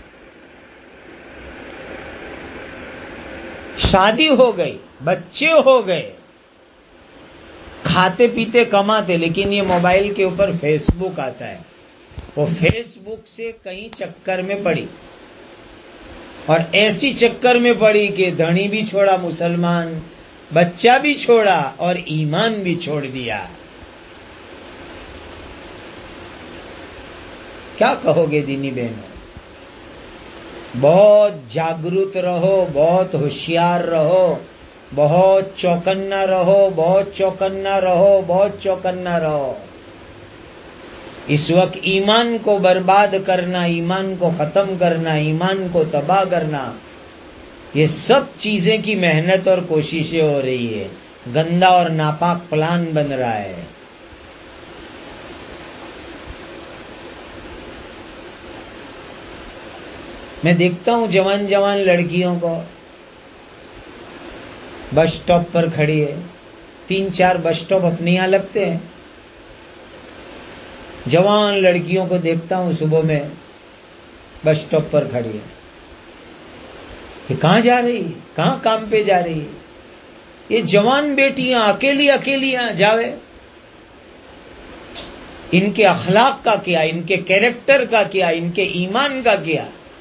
شادی ہو گئی، بچے ہو گئے، کھاتے پیتے کماتے، لیکن یہ موبائل کے اوپر فیس بک آتا ہے. وہ فیس بک سے کہیں چکر میں پڑی، اور ایسی چکر میں پڑی کہ دھنی بھی چھوڑا مسلمان، بچہ بھی چھوڑا اور ایمان بھی چھوڑ دیا. کیا کہو گے دینی بہنوں؟ بہت جاگرت رہو، بہت ہوشیار رہو، بہت چوکنا رہو، بہت چوکنا رہو، بہت چوکنا رہو. اس وقت ایمان کو برباد کرنا، ایمان کو ختم کرنا، ایمان کو تباہ کرنا، یہ سب چیزیں کی محنت اور کوششیں ہو رہی ہے. گندا اور ناپاک پلان بن رہا ہے. میں دیکھتا ہوں جوان جوان لڑکیوں کو بس سٹاپ پر کھڑی ہے، تین چار بس سٹاپ اپنے یہاں لگتے ہیں. جوان لڑکیوں کو دیکھتا ہوں صبح میں بس سٹاپ پر کھڑی ہے. یہ کہاں جا رہی ہے؟ کہاں کام پہ جا رہی ہے؟ یہ جوان بیٹیاں اکیلی اکیلیاں جاوے. ان کے اخلاق کا کیا، ان کے کیریکٹر کا کیا، ان کے ایمان کا کیا؟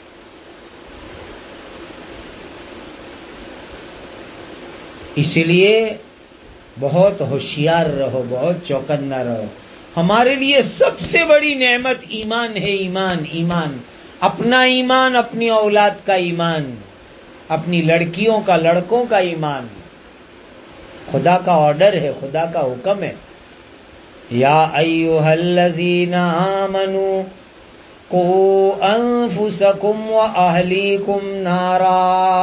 اسی لیے بہت ہوشیار رہو، بہت چوکنا رہو. ہمارے لیے سب سے بڑی نعمت ایمان ہے. ایمان، ایمان، اپنا ایمان، اپنی اولاد کا ایمان، اپنی لڑکیوں کا، لڑکوں کا ایمان. خدا کا آرڈر ہے، خدا کا حکم ہے. یا ایھا الذین آمنوا قوا انفسکم واہلیکم نارا.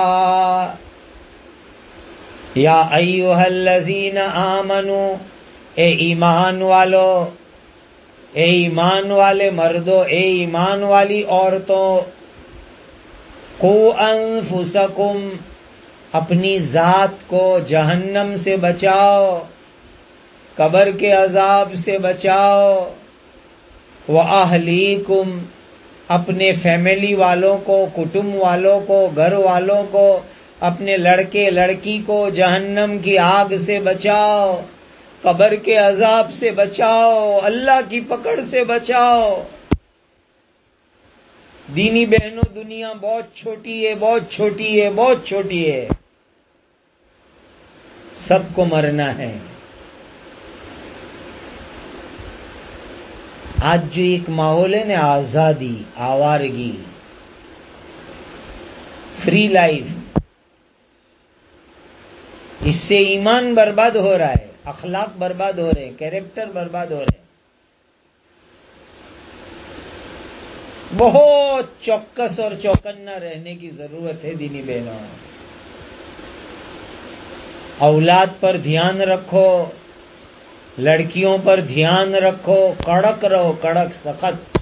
یا ایھا الذین آمنوا، اے ایمان والو، اے ایمان والے مردوں، اے ایمان والی عورتوں. قوا انفسکم، اپنی ذات کو جہنم سے بچاؤ، قبر کے عذاب سے بچاؤ. وَأَهْلِيكُمْ، اپنے فیملی والوں کو، کٹنب والوں کو، گھر والوں کو، اپنے لڑکے لڑکی کو جہنم کی آگ سے بچاؤ، قبر کے عذاب سے بچاؤ، اللہ کی پکڑ سے بچاؤ. دینی بہنوں، دنیا بہت چھوٹی ہے، بہت چھوٹی ہے، بہت چھوٹی ہے. سب کو مرنا ہے. آج جو ایک ماحول ہے نا، آزادی، آوارگی، فری لائف، اس سے ایمان برباد ہو رہا ہے، اخلاق برباد ہو رہے ہیں، کیریکٹر برباد ہو رہے ہیں. بہت چوکس اور چوکنا رہنے کی ضرورت ہے دینی بہنوں. اولاد پر دھیان رکھو، لڑکیوں پر دھیان رکھو، کڑک رہو، کڑک سخت.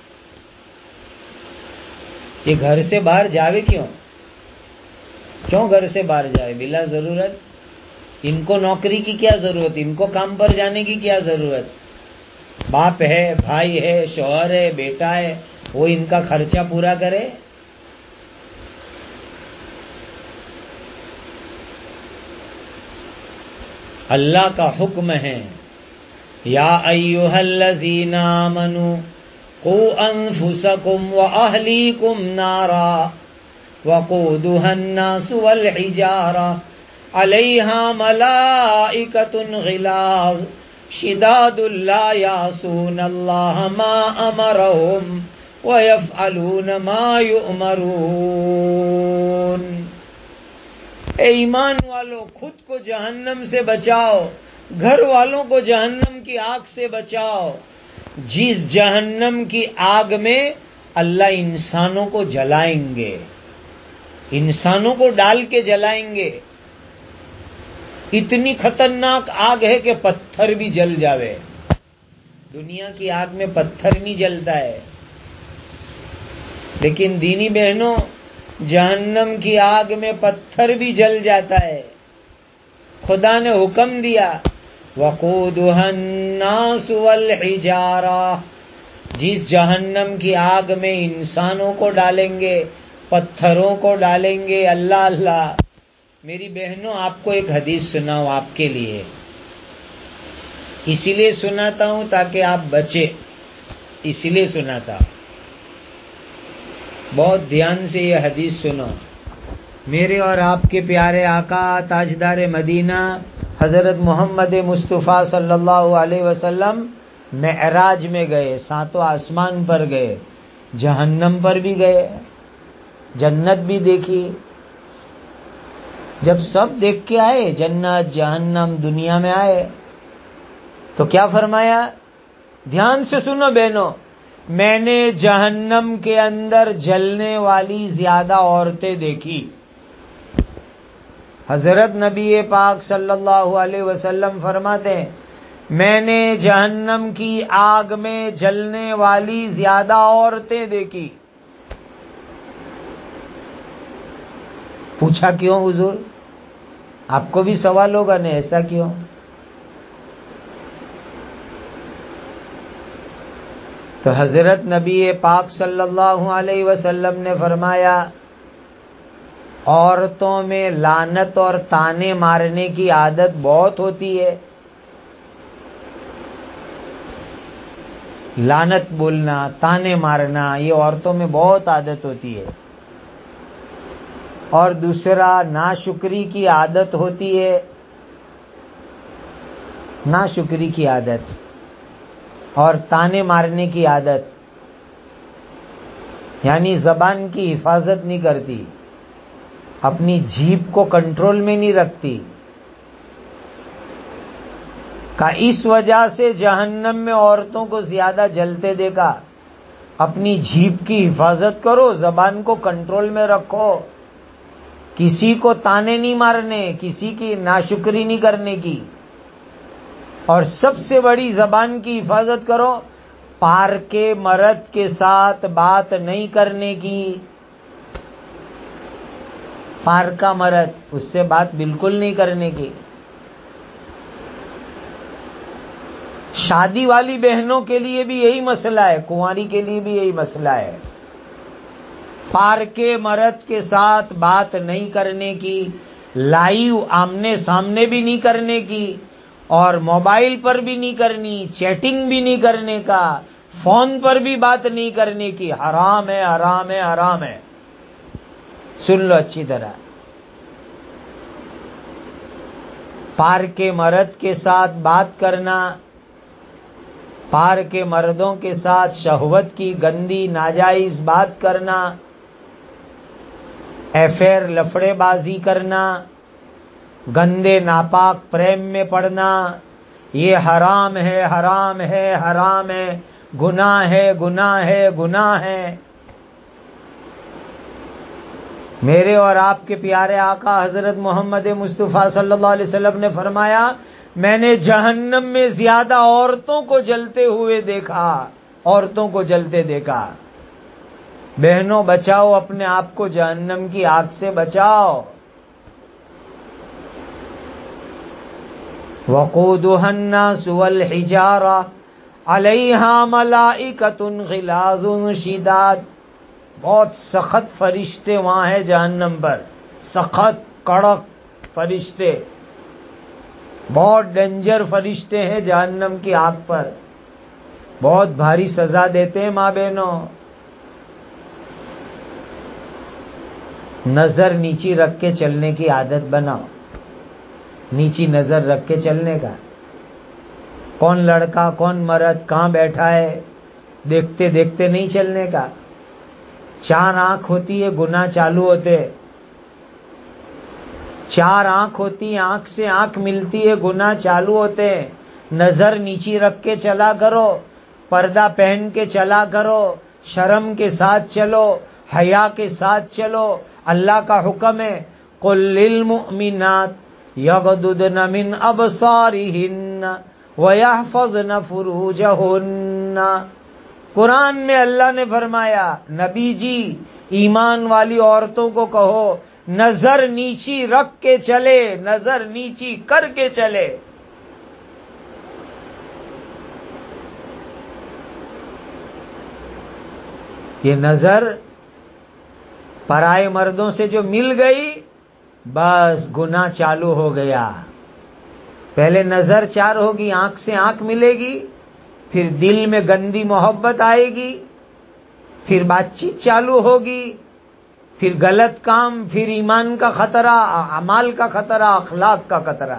یہ گھر سے باہر جاوے کیوں کیوں گھر سے باہر جائے بلا ضرورت؟ ان کو نوکری کی کیا ضرورت؟ ان کو کام پر جانے کی کیا ضرورت؟ باپ ہے، بھائی ہے، شوہر ہے، بیٹا ہے، وہ ان کا خرچہ پورا کرے. اللہ کا حکم ہے، یا ایھا الذین آمنوا قوا انفسکم واہلیکم نارا وقودها الناس والحجارہ علیہا ملائکۃ غلاظ شداد لا یعصون اللہ ما امرہم ویفعلون ما یؤمرون. اے ایمان والو، خود کو جہنم سے بچاؤ، گھر والوں کو جہنم کی آگ سے بچاؤ، جس جہنم کی آگ میں اللہ انسانوں کو جلائیں گے، انسانوں کو ڈال کے جلائیں گے. اتنی خطرناک آگ ہے کہ پتھر بھی جل جاوے. دنیا کی آگ میں پتھر نہیں جلتا ہے، لیکن دینی بہنوں، جہنم کی آگ میں پتھر بھی جل جاتا ہے. خدا نے حکم دیا، وقودها الناس والحجارہ، جس جہنم کی آگ میں انسانوں کو ڈالیں گے، پتھروں کو ڈالیں گے. اللہ اللہ. میری بہنوں، آپ کو ایک حدیث سناؤں آپ کے لیے، اسی لیے سناتا ہوں تاکہ آپ بچے، اسی لیے سناتا. بہت دھیان سے یہ حدیث سنو. میرے اور آپ کے پیارے آقا تاجدار مدینہ حضرت محمد مصطفیٰ صلی اللہ علیہ وسلم معراج میں گئے، ساتوں آسمان پر گئے، جہنم پر بھی گئے، جنت بھی دیکھی. جب سب دیکھ کے آئے، جنت جہنم دنیا میں آئے، تو کیا فرمایا؟ دھیان سے سنو بہنوں. میں نے جہنم کے اندر جلنے والی زیادہ عورتیں دیکھی. حضرت نبی پاک صلی اللہ علیہ وسلم فرماتے ہیں، میں نے جہنم کی آگ میں جلنے والی زیادہ عورتیں دیکھی. پوچھا کیوں حضور؟ آپ کو بھی سوال ہوگا نا، ایسا کیوں؟ تو حضرت نبی پاک صلی اللہ علیہ وسلم نے فرمایا، عورتوں میں لعنت اور تانے مارنے کی عادت بہت ہوتی ہے. لعنت بولنا، تانے مارنا، یہ عورتوں میں بہت عادت ہوتی ہے. اور دوسرا، ناشکری کی عادت ہوتی ہے، ناشکری کی عادت اور تانے مارنے کی عادت، یعنی زبان کی حفاظت نہیں کرتی، اپنی جیب کو کنٹرول میں نہیں رکھتی. کا اس وجہ سے جہنم میں عورتوں کو زیادہ جلتے دیکھا. اپنی جیب کی حفاظت کرو، زبان کو کنٹرول میں رکھو، کسی کو تانے نہیں مارنے، کسی کی ناشکری نہیں کرنے کی. اور سب سے بڑی زبان کی حفاظت کرو، پار کے مرد کے ساتھ بات نہیں کرنے کی. پار کا مرد، اس سے بات بالکل نہیں کرنے کی. شادی والی بہنوں کے لیے بھی یہی مسئلہ ہے، کنواری کے لیے بھی یہی مسئلہ ہے. پار کے مرد کے ساتھ بات نہیں کرنے کی، لائیو آمنے سامنے بھی نہیں کرنے کی، اور موبائل پر بھی نہیں کرنی، چیٹنگ بھی نہیں کرنے کا، فون پر بھی بات نہیں کرنے کی. حرام ہے، حرام ہے، حرام ہے. سن لو اچھی طرح. پار کے مرد کے ساتھ بات کرنا، پار کے مردوں کے ساتھ شہوت کی گندی ناجائز بات کرنا، ایفیر لفڑے بازی کرنا، گندے ناپاک پریم میں پڑنا، یہ حرام ہے، حرام ہے، حرام ہے، گناہ ہے، گناہ ہے، گناہ ہے. میرے اور آپ کے پیارے آقا حضرت محمد مصطفیٰ صلی اللہ علیہ وسلم نے فرمایا میں نے جہنم میں زیادہ عورتوں کو جلتے ہوئے دیکھا، عورتوں کو جلتے دیکھا۔ بہنوں بچاؤ اپنے آپ کو جہنم کی آگ سے بچاؤ۔ وقودها الناس والحجارہ علیہا ملائکۃ غلاظ شداد، بہت سخت فرشتے وہاں ہیں جہنم پر، سخت کڑک فرشتے، بہت ڈینجر فرشتے ہیں جہنم کی آگ پر، بہت بھاری سزا دیتے ہیں۔ ماں بہنوں، نظر نیچی رکھ کے چلنے کی عادت بناؤ، نیچی نظر رکھ کے چلنے کا۔ کون لڑکا کون مرد کہاں بیٹھا ہے دیکھتے دیکھتے نہیں چلنے کا۔ چار آنکھ ہوتی ہے گناہ چالو ہوتے، چار آنکھ ہوتی، آنکھ سے آنکھ ملتی ہے گناہ چالو ہوتے۔ نظر نیچی رکھ کے چلا کرو، پردہ پہن کے چلا کرو، شرم کے ساتھ چلو، حیا کے ساتھ چلو۔ اللہ کا حکم ہے قل للمؤمنات یغضضن من ابصارہن ویحفظن فروجہن۔ قرآن میں اللہ نے فرمایا نبی جی ایمان والی عورتوں کو کہو نظر نیچی رکھ کے چلے، نظر نیچی کر کے چلے۔ یہ نظر پرائے مردوں سے جو مل گئی بس گناہ چالو ہو گیا۔ پہلے نظر چار ہوگی، آنکھ سے آنکھ ملے گی، پھر دل میں گندی محبت آئے گی، پھر بات چیت چالو ہوگی، پھر غلط کام، پھر ایمان کا خطرہ، اعمال کا خطرہ، اخلاق کا خطرہ۔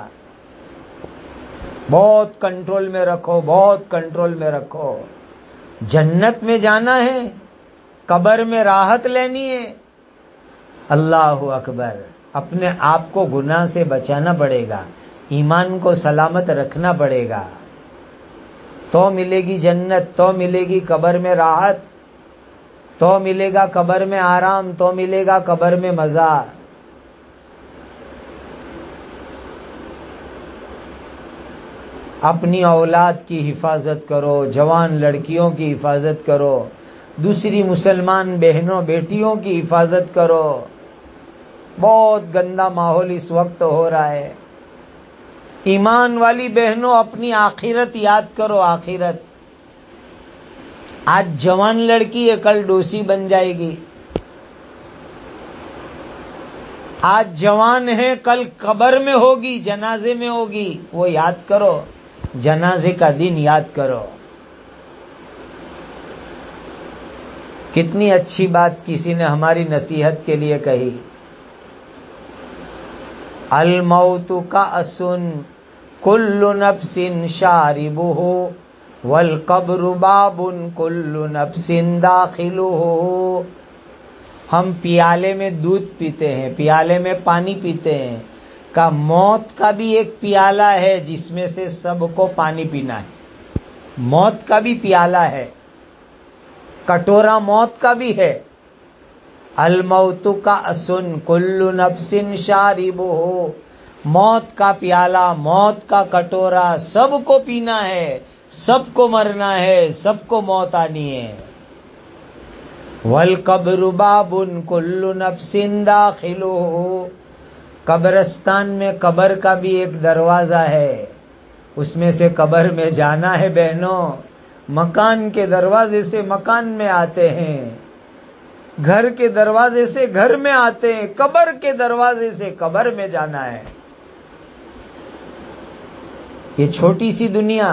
بہت کنٹرول میں رکھو، بہت کنٹرول میں رکھو۔ جنت میں جانا ہے، قبر میں راحت لینی ہے۔ اللہ اکبر، اپنے آپ کو گناہ سے بچانا پڑے گا، ایمان کو سلامت رکھنا پڑے گا، تو ملے گی جنت، تو ملے گی قبر میں راحت، تو ملے گا قبر میں آرام، تو ملے گا قبر میں مزہ۔ اپنی اولاد کی حفاظت کرو، جوان لڑکیوں کی حفاظت کرو، دوسری مسلمان بہنوں بیٹیوں کی حفاظت کرو۔ بہت گندا ماحول اس وقت ہو رہا ہے۔ ایمان والی بہنوں اپنی آخرت یاد کرو، آخرت۔ آج جوان لڑکی ہے کل ڈوسی بن جائے گی، آج جوان ہے کل قبر میں ہوگی، جنازے میں ہوگی، وہ یاد کرو، جنازے کا دن یاد کرو۔ کتنی اچھی بات کسی نے ہماری نصیحت کے لیے کہی، الموت کأس کل نفس شاربہ والقبر باب کل نفس داخلہ۔ ہم پیالے میں دودھ پیتے ہیں، پیالے میں پانی پیتے ہیں، کا موت کا بھی ایک پیالہ ہے جس میں سے سب کو پانی پینا ہے۔ موت کا بھی پیالہ ہے، کٹورا موت کا بھی ہے۔ الموت کأس کل نفس شاربہ، موت کا پیالہ، موت کا کٹورا سب کو پینا ہے، سب کو مرنا ہے، سب کو موت آنی ہے۔ والقبر باب کل نفس داخلہ، قبرستان میں قبر کا بھی ایک دروازہ ہے، اس میں سے قبر میں جانا ہے بہنوں۔ مکان کے دروازے سے مکان میں آتے ہیں، گھر کے دروازے سے گھر میں آتے ہیں، قبر کے دروازے سے قبر میں جانا ہے۔ یہ چھوٹی سی دنیا،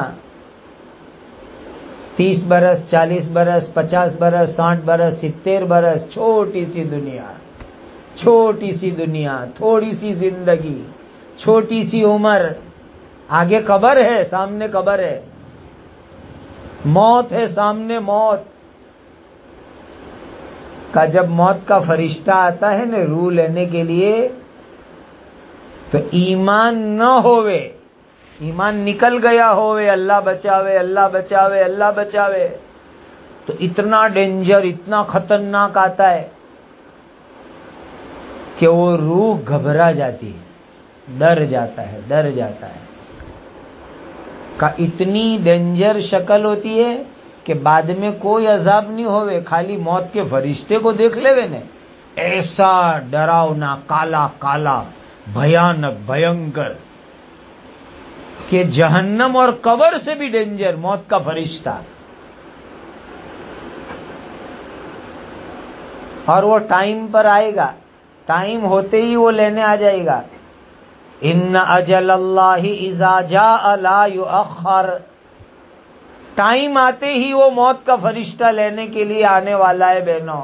تیس برس، چالیس برس، پچاس برس، ساٹھ برس، ستر برس، چھوٹی سی دنیا، چھوٹی سی دنیا، تھوڑی سی زندگی، چھوٹی سی عمر، آگے قبر ہے، سامنے قبر ہے، موت ہے سامنے، موت کا جب موت کا فرشتہ آتا ہے نا روح لینے کے لیے، تو ایمان نہ ہوئے، ایمان نکل گیا ہوئے، اللہ بچاوے، اللہ بچاوے، اللہ بچاوے، تو اتنا ڈینجر، اتنا خطرناک آتا ہے۔ کہ وہ روح گھبرا جاتی ہے، ڈر جاتا ہے ڈر جاتا ہے کا اتنی ڈینجر شکل ہوتی ہے کہ بعد میں کوئی عذاب نہیں ہوئے، خالی موت کے فرشتے کو دیکھ لے وے نے، ایسا ڈراؤنا کالا کالا بھیانک بھینکر کہ جہنم اور قبر سے بھی ڈینجر موت کا فرشتہ، اور وہ ٹائم پر آئے گا، ٹائم ہوتے ہی وہ لینے آ جائے گا۔ ان اجل اللہ اذا جاء لا یؤخر، ٹائم آتے ہی وہ موت کا فرشتہ لینے کے لیے آنے والا ہے بہنوں۔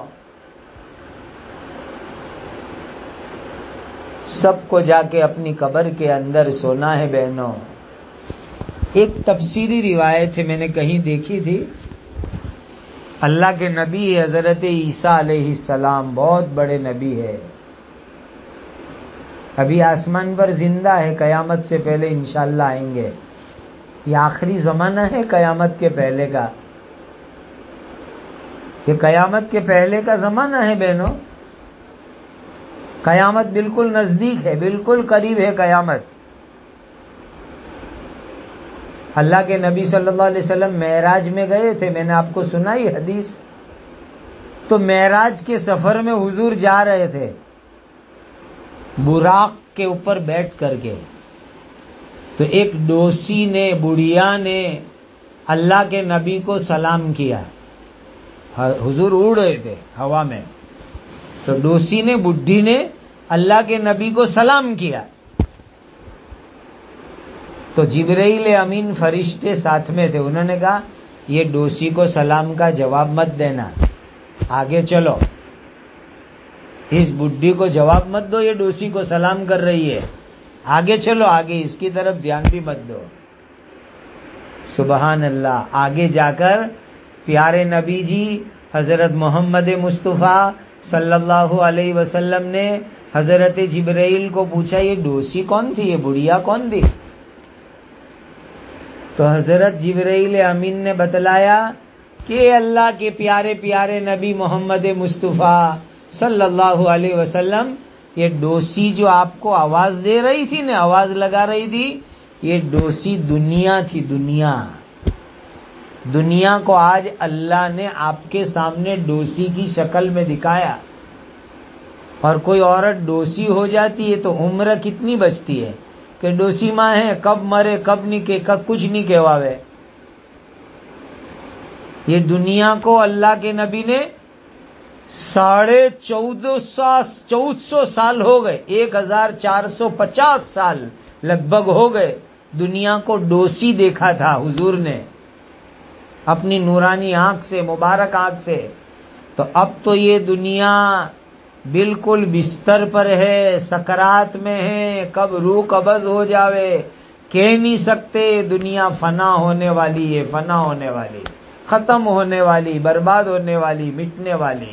سب کو جا کے اپنی قبر کے اندر سونا ہے بہنوں۔ ایک تفسیری روایت ہے، میں نے کہیں دیکھی تھی، اللہ کے نبی حضرت عیسیٰ علیہ السلام بہت بڑے نبی ہے، ابھی آسمان پر زندہ ہے، قیامت سے پہلے انشاءاللہ آئیں گے۔ یہ آخری زمانہ ہے قیامت کے پہلے کا، یہ قیامت کے پہلے کا زمانہ ہے بہنوں۔ قیامت بالکل نزدیک ہے، بالکل قریب ہے قیامت۔ اللہ کے نبی صلی اللہ علیہ وسلم معراج میں گئے تھے، میں نے آپ کو سنائی حدیث، تو معراج کے سفر میں حضور جا رہے تھے براق کے اوپر بیٹھ کر کے، تو ایک ڈوسی نے، بڑھیا نے اللہ کے نبی کو سلام کیا، حضور اڑ رہے تھے ہوا میں، تو ڈوسی نے، بڈھی نے اللہ کے نبی کو سلام کیا، تو جبرائیل امین فرشتے ساتھ میں تھے، انہوں نے کہا یہ ڈوسی کو سلام کا جواب مت دینا، آگے چلو، اس بڈھی کو جواب مت دو، یہ ڈوسی کو سلام کر رہی ہے، آگے چلو، آگے اس کی طرف دھیان بھی مت دو۔ سبحان اللہ۔ آگے جا کر پیارے نبی جی حضرت محمد مصطفیٰ صلی اللہ علیہ وسلم نے حضرت جبرائیل کو پوچھا یہ ڈوسی کون تھی، یہ بڑھیا کون تھی؟ تو حضرت جبرائیل امین نے بتلایا کہ اللہ کے پیارے پیارے نبی محمد مصطفیٰ صلی اللہ علیہ وسلم، یہ ڈوسی جو آپ کو آواز دے رہی تھی نا، آواز لگا رہی تھی، یہ ڈوسی دنیا تھی، دنیا دنیا کو آج اللہ نے آپ کے سامنے ڈوسی کی شکل میں دکھایا۔ اور کوئی عورت ڈوسی ہو جاتی ہے تو عمر کتنی بچتی ہے کہ ڈوسی ماں ہے، کب مرے کب نکے کب کچھ نہیں کہواوے۔ یہ دنیا کو اللہ کے نبی نے ساڑھے چودہ سو چودہ سو سال ہو گئے، ایک ہزار چار سو پچاس سال لگ بھگ ہو گئے، دنیا کو ڈوسی دیکھا تھا حضور نے اپنی نورانی آنکھ سے، مبارک آنکھ سے۔ تو اب تو یہ دنیا بالکل بستر پر ہے، سکرات میں ہے، کب روح قبض ہو جاوے کہہ نہیں سکتے۔ دنیا فنا ہونے والی ہے، فنا ہونے والی، ختم ہونے والی، برباد ہونے والی، مٹنے والی۔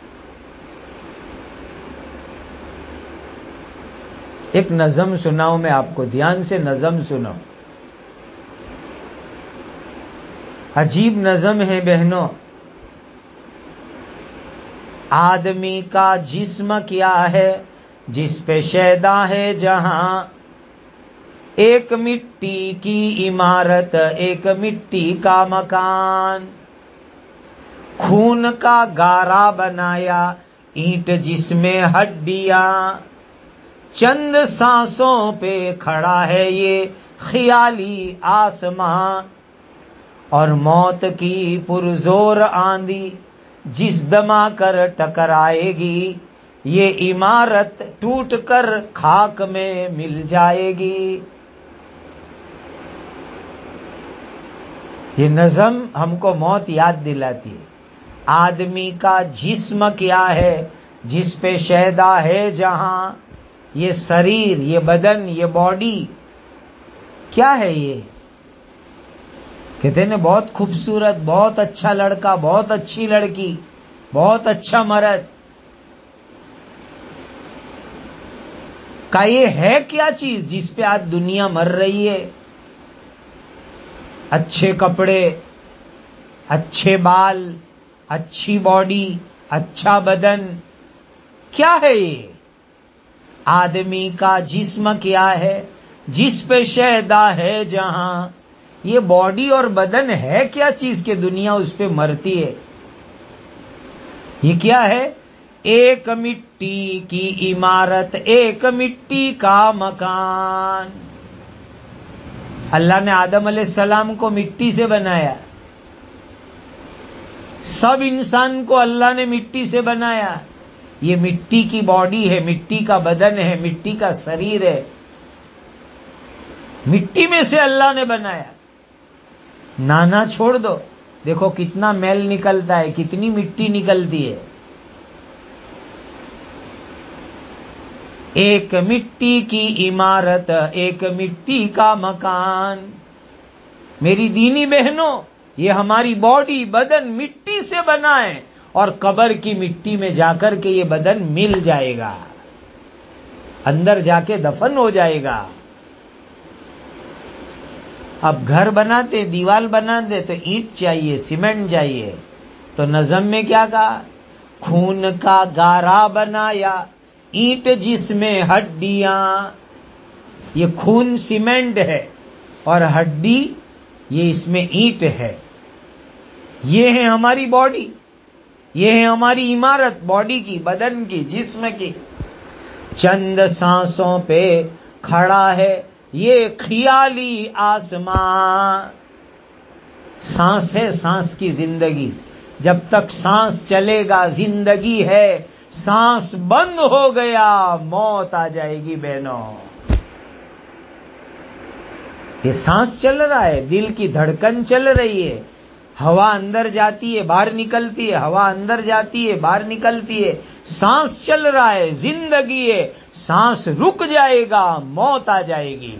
ایک نظم سناؤں میں آپ کو، دھیان سے نظم سنو، عجیب نظم ہے بہنوں۔ آدمی کا جسم کیا ہے جس پہ شیدا ہے جہاں، ایک مٹی کی عمارت ایک مٹی کا مکان، خون کا گارا بنایا اینٹ جس میں ہڈیاں، چند سانسوں پہ کھڑا ہے یہ خیالی آسماں، اور موت کی پرزور آندھی جس دما کر ٹکرائے گی، یہ عمارت ٹوٹ کر خاک میں مل جائے گی۔ یہ نظم ہم کو موت یاد دلاتی ہے۔ آدمی کا جسم کیا ہے جس پہ شیدا ہے جہاں، یہ شریر، یہ بدن، یہ باڈی کیا ہے؟ یہ کہتے ہیں بہت خوبصورت، بہت اچھا لڑکا، بہت اچھی لڑکی، بہت اچھا مرد، کا یہ ہے کیا چیز جس پہ آج دنیا مر رہی ہے؟ اچھے کپڑے، اچھے بال، اچھی باڈی، اچھا بدن، کیا ہے یہ؟ آدمی کا جسم کیا ہے جس پہ شیدا ہے جہاں. یہ باڈی اور بدن ہے کیا چیز کہ دنیا اس پہ مرتی ہے؟ یہ کیا ہے؟ ایک مٹی کی عمارت، ایک مٹی کا مکان. اللہ نے آدم علیہ السلام کو مٹی سے بنایا، سب انسان کو اللہ نے مٹی سے بنایا. یہ مٹی کی باڈی ہے، مٹی کا بدن ہے، مٹی کا شریر ہے، مٹی میں سے اللہ نے بنایا. نانا چھوڑ دو، دیکھو کتنا میل نکلتا ہے، کتنی مٹی نکلتی ہے. ایک مٹی کی عمارت، ایک مٹی کا مکان. میری دینی بہنوں، یہ ہماری باڈی بدن مٹی سے بنا ہے، اور قبر کی مٹی میں جا کر کے یہ بدن مل جائے گا، اندر جا کے دفن ہو جائے گا. اب گھر بناتے، دیوال بناتے تو اینٹ چاہیے، سیمنٹ چاہیے. تو نظم میں کیا کہا؟ خون کا گارا بنایا اینٹ جس میں ہڈیاں. یہ خون سیمنٹ ہے اور ہڈی یہ اس میں اینٹ ہے. یہ ہے ہماری باڈی، یہ ہے ہماری عمارت، باڈی کی، بدن کی، جسم کی. چند سانسوں پہ کھڑا ہے یہ خیالی آسمان. سانس ہے، سانس کی زندگی. جب تک سانس چلے گا زندگی ہے، سانس بند ہو گیا موت آ جائے گی بہنوں. یہ سانس چل رہا ہے، دل کی دھڑکن چل رہی ہے، ہوا اندر جاتی ہے باہر نکلتی ہے، ہوا اندر جاتی ہے باہر نکلتی ہے. سانس چل رہا ہے، زندگی ہے. سانس رک جائے گا موت آ جائے گی.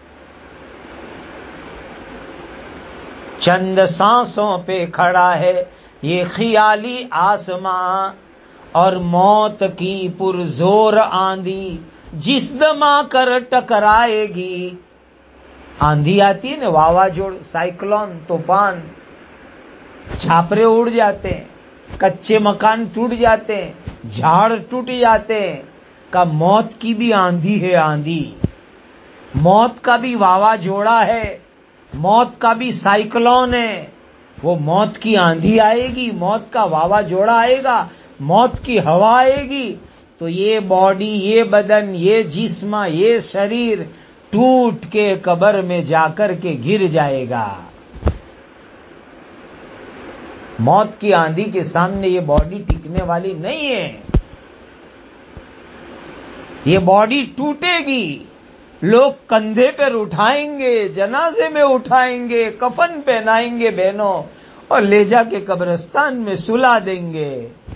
چند سانسوں پہ کھڑا ہے یہ خیالی آسمان، اور موت کی پرزور آندھی جس دم آ کر ٹکرائے گی. آندھی آتی ہے نا، واوا جوڑ، سائیکلون، طوفان، چھاپرے اڑ جاتے ہیں، کچے مکان ٹوٹ جاتے ہیں، جھاڑ ٹوٹ جاتے ہیں. کا موت کی بھی آندھی ہے، آندھی. موت کا بھی واوا جوڑا ہے، موت کا بھی سائیکلون ہے. وہ موت کی آندھی آئے گی، موت کا واوا جوڑا آئے گا، موت کی ہوا آئے گی. تو یہ باڈی، یہ بدن، یہ جسم، یہ شریر ٹوٹ کے قبر میں جا کر کے گر جائے گا. موت کی آندھی کے سامنے یہ باڈی ٹکنے والی نہیں ہے. یہ باڈی ٹوٹے گی، لوگ کندھے پر اٹھائیں گے، جنازے میں اٹھائیں گے، کفن پہنائیں گے بہنوں، اور لے جا کے قبرستان میں سلا دیں گے.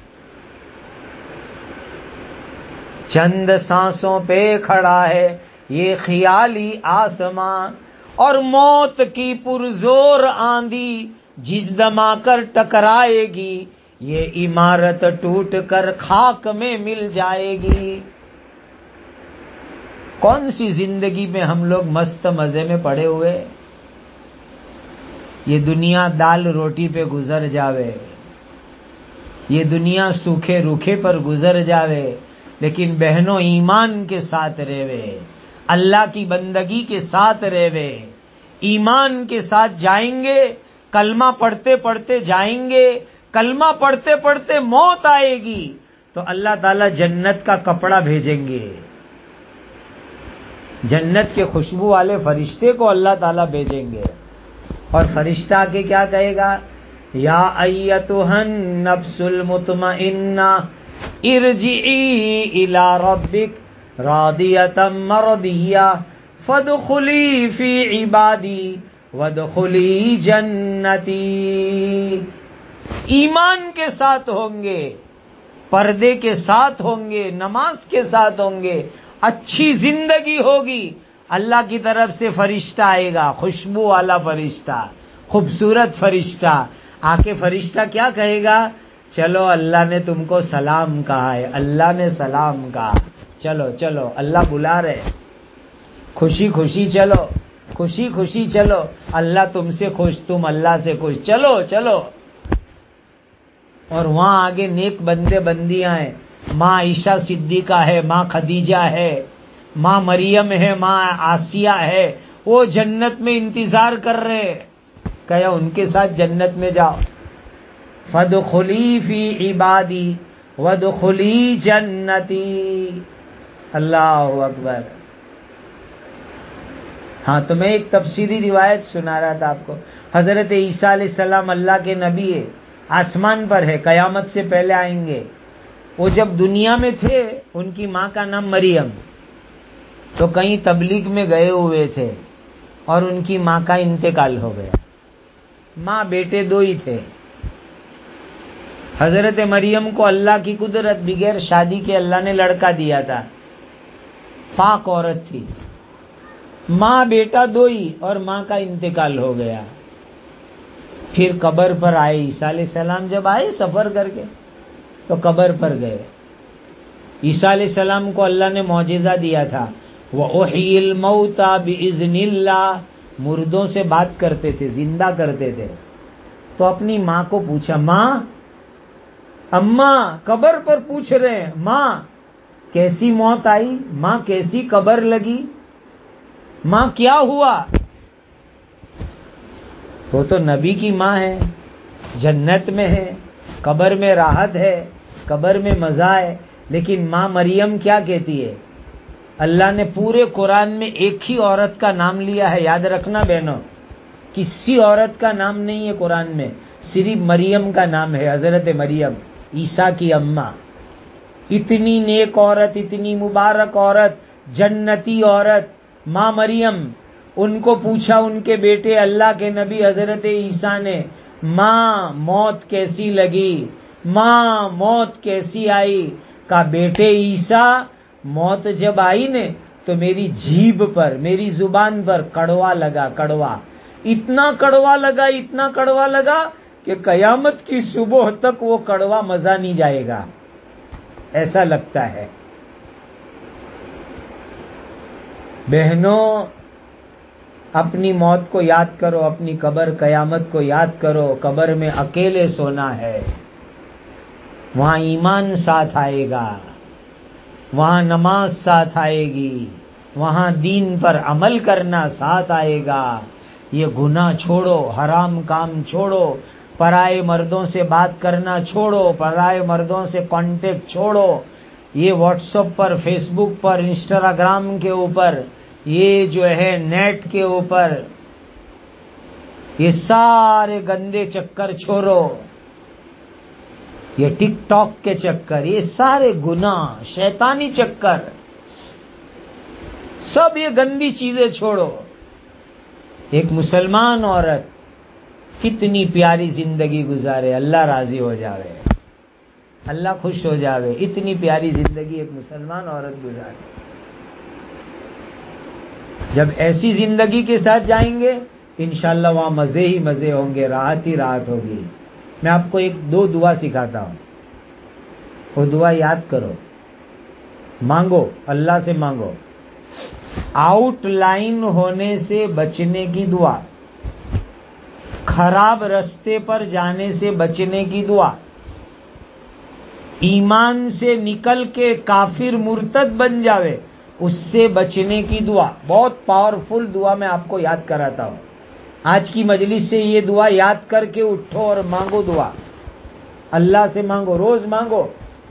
چند سانسوں پہ کھڑا ہے یہ خیالی آسمان، اور موت کی پرزور آندھی جس دم آ کر ٹکرائے گی یہ عمارت ٹوٹ کر خاک میں مل جائے گی. کون سی زندگی میں ہم لوگ مست مزے میں پڑے ہوئے؟ یہ دنیا دال روٹی پہ گزر جاوے، یہ دنیا سوکھے روکھے پر گزر جاوے، لیکن بہنوں ایمان کے ساتھ رہوے، اللہ کی بندگی کے ساتھ رہوے، ایمان کے ساتھ جائیں گے. کلمہ پڑھتے پڑھتے جائیں گے، کلمہ پڑھتے پڑھتے موت آئے گی تو اللہ تعالیٰ جنت کا کپڑا بھیجیں گے. جنت کے خوشبو والے فرشتے کو اللہ تعالیٰ بھیجیں گے، اور فرشتہ آ کے کیا کہے گا؟ یا ایتھا النفس المطمئنہ ارجعی الی ربک راضیۃ مرضیہ فادخلی فی عبادی وادخلی جنتی. ایمان کے ساتھ ہوں گے، پردے کے ساتھ ہوں گے، نماز کے ساتھ ہوں گے، اچھی زندگی ہوگی. اللہ کی طرف سے فرشتہ آئے گا، خوشبو والا فرشتہ، خوبصورت فرشتہ. آ کے فرشتہ کیا کہے گا؟ چلو اللہ نے تم کو سلام کہا ہے، اللہ نے سلام کہا، چلو چلو اللہ بلا رہے، خوشی خوشی چلو، خوشی خوشی چلو، اللہ تم سے خوش، تم اللہ سے خوش، چلو چلو. اور وہاں آگے نیک بندے بندیاں ہیں، ماں عائشہ صدیقہ ہے، ماں خدیجہ ہے، ماں مریم ہے، ماں آسیہ ہے، وہ جنت میں انتظار کر رہے، کہا ان کے ساتھ جنت میں جاؤ. فادخلی فی عبادی وادخلی جنتی. اللہ اکبر. ہاں تو میں ایک تفسیری روایت سنا رہا تھا آپ کو. حضرت عیسیٰ علیہ السلام اللہ کے نبی ہے، آسمان پر ہے، قیامت سے پہلے آئیں گے. وہ جب دنیا میں تھے ان کی ماں کا نام مریم، تو کہیں تبلیغ میں گئے ہوئے تھے اور ان کی ماں کا انتقال ہو گیا. ماں بیٹے دو ہی تھے. حضرت مریم کو اللہ کی قدرت بغیر شادی کے اللہ نے لڑکا دیا تھا، پاک عورت تھی. ماں بیٹا دو ہی اور ماں کا انتقال ہو گیا. پھر قبر پر آئے. عیسیٰ علیہ السلام جب آئے سفر کر کے تو قبر پر گئے. عیسیٰ علیہ السلام کو اللہ نے معجزہ دیا تھا، وَأُحْيِي الْمَوْتَى بِإِذْنِ اللَّهِ، مردوں سے بات کرتے تھے، زندہ کرتے تھے. تو اپنی ماں کو پوچھا، ماں، اماں قبر پر پوچھ رہے ہیں، ماں کیسی موت آئی، ماں کیسی قبر لگی، ماں کیا ہوا؟ وہ تو نبی کی ماں ہے، جنت میں ہے، قبر میں راحت ہے، قبر میں مزہ ہے. لیکن ماں مریم کیا کہتی ہے؟ اللہ نے پورے قرآن میں ایک ہی عورت کا نام لیا ہے، یاد رکھنا بہنوں، کسی عورت کا نام نہیں ہے قرآن میں، صرف مریم کا نام ہے. حضرت مریم عیسیٰ کی اماں، اتنی نیک عورت، اتنی مبارک عورت، جنتی عورت ماں مریم. ان کو پوچھا ان کے بیٹے اللہ کے نبی حضرت عیسیٰ نے، ماں موت کیسی لگی، ماں موت کیسی آئی؟ کہا بیٹے عیسیٰ، موت جب آئی نے تو میری جیبھ پر، میری زبان پر کڑوا لگا، کڑوا، اتنا کڑوا لگا، اتنا کڑوا لگا کہ قیامت کی صبح تک وہ کڑوا مزہ نہیں جائے گا، ایسا لگتا ہے. بہنوں، اپنی موت کو یاد کرو، اپنی قبر قیامت کو یاد کرو. قبر میں اکیلے سونا ہے، وہاں ایمان ساتھ آئے گا، وہاں نماز ساتھ آئے گی، وہاں دین پر عمل کرنا ساتھ آئے گا. یہ گناہ چھوڑو، حرام کام چھوڑو، پرائے مردوں سے بات کرنا چھوڑو، پرائے مردوں سے کانٹیکٹ چھوڑو. یہ واٹس ایپ پر، فیس بک پر، انسٹاگرام کے اوپر، یہ جو ہے نیٹ کے اوپر، یہ سارے گندے چکر چھوڑو. یہ ٹک ٹاک کے چکر، یہ سارے گناہ، شیطانی چکر، سب یہ گندی چیزیں چھوڑو. ایک مسلمان عورت کتنی پیاری زندگی گزارے، اللہ راضی ہو جاوے، اللہ خوش ہو جاوے. اتنی پیاری زندگی ایک مسلمان عورت گزارے. جب ایسی زندگی کے ساتھ جائیں گے انشاءاللہ وہاں مزے ہی مزے ہوں گے، راحت ہی راحت ہوگی. میں آپ کو ایک دو دعا سکھاتا ہوں، وہ دعا یاد کرو، مانگو، اللہ سے مانگو. آؤٹ لائن ہونے سے بچنے کی دعا، خراب رستے پر جانے سے بچنے کی دعا، ایمان سے نکل کے کافر مرتد بن جاوے اس سے بچنے کی دعا. بہت پاورفل دعا میں آپ کو یاد کراتا ہوں. آج کی مجلس سے یہ دعا یاد کر کے اٹھو اور مانگو دعا، اللہ سے مانگو، روز مانگو.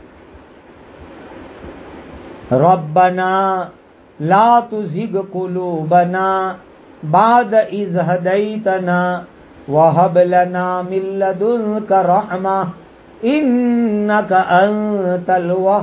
ربنا لا تزغ قلوبنا بعد اذ هديتنا وهب لنا من لدنك رحمة انك انت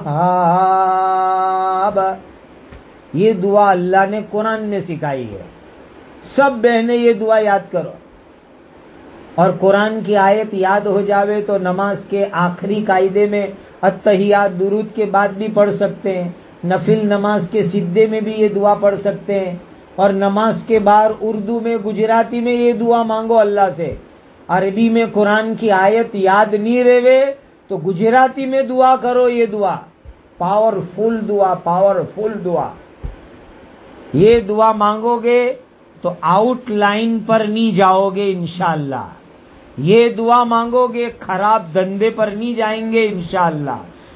الوهاب. یہ دعا اللہ نے قرآن میں سکھائی ہے. سب بہنیں یہ دعا یاد کرو. اور قرآن کی آیت یاد ہو جاوے تو نماز کے آخری قاعدے میں التحیات درود کے بعد بھی پڑھ سکتے ہیں، نفل نماز کے سجدے میں بھی یہ دعا پڑھ سکتے ہیں، اور نماز کے بعد اردو میں، گجراتی میں یہ دعا مانگو اللہ سے. عربی میں قرآن کی آیت یاد نہیں رہے تو گجراتی میں دعا کرو. یہ دعا پاورفل دعا، پاورفل دعا. یہ دعا مانگو گے تو آؤٹ لائن پر نہیں جاؤ گے انشاءاللہ. یہ دعا مانگو گے خراب دھندے پر نہیں جائیں گے انشاءاللہ.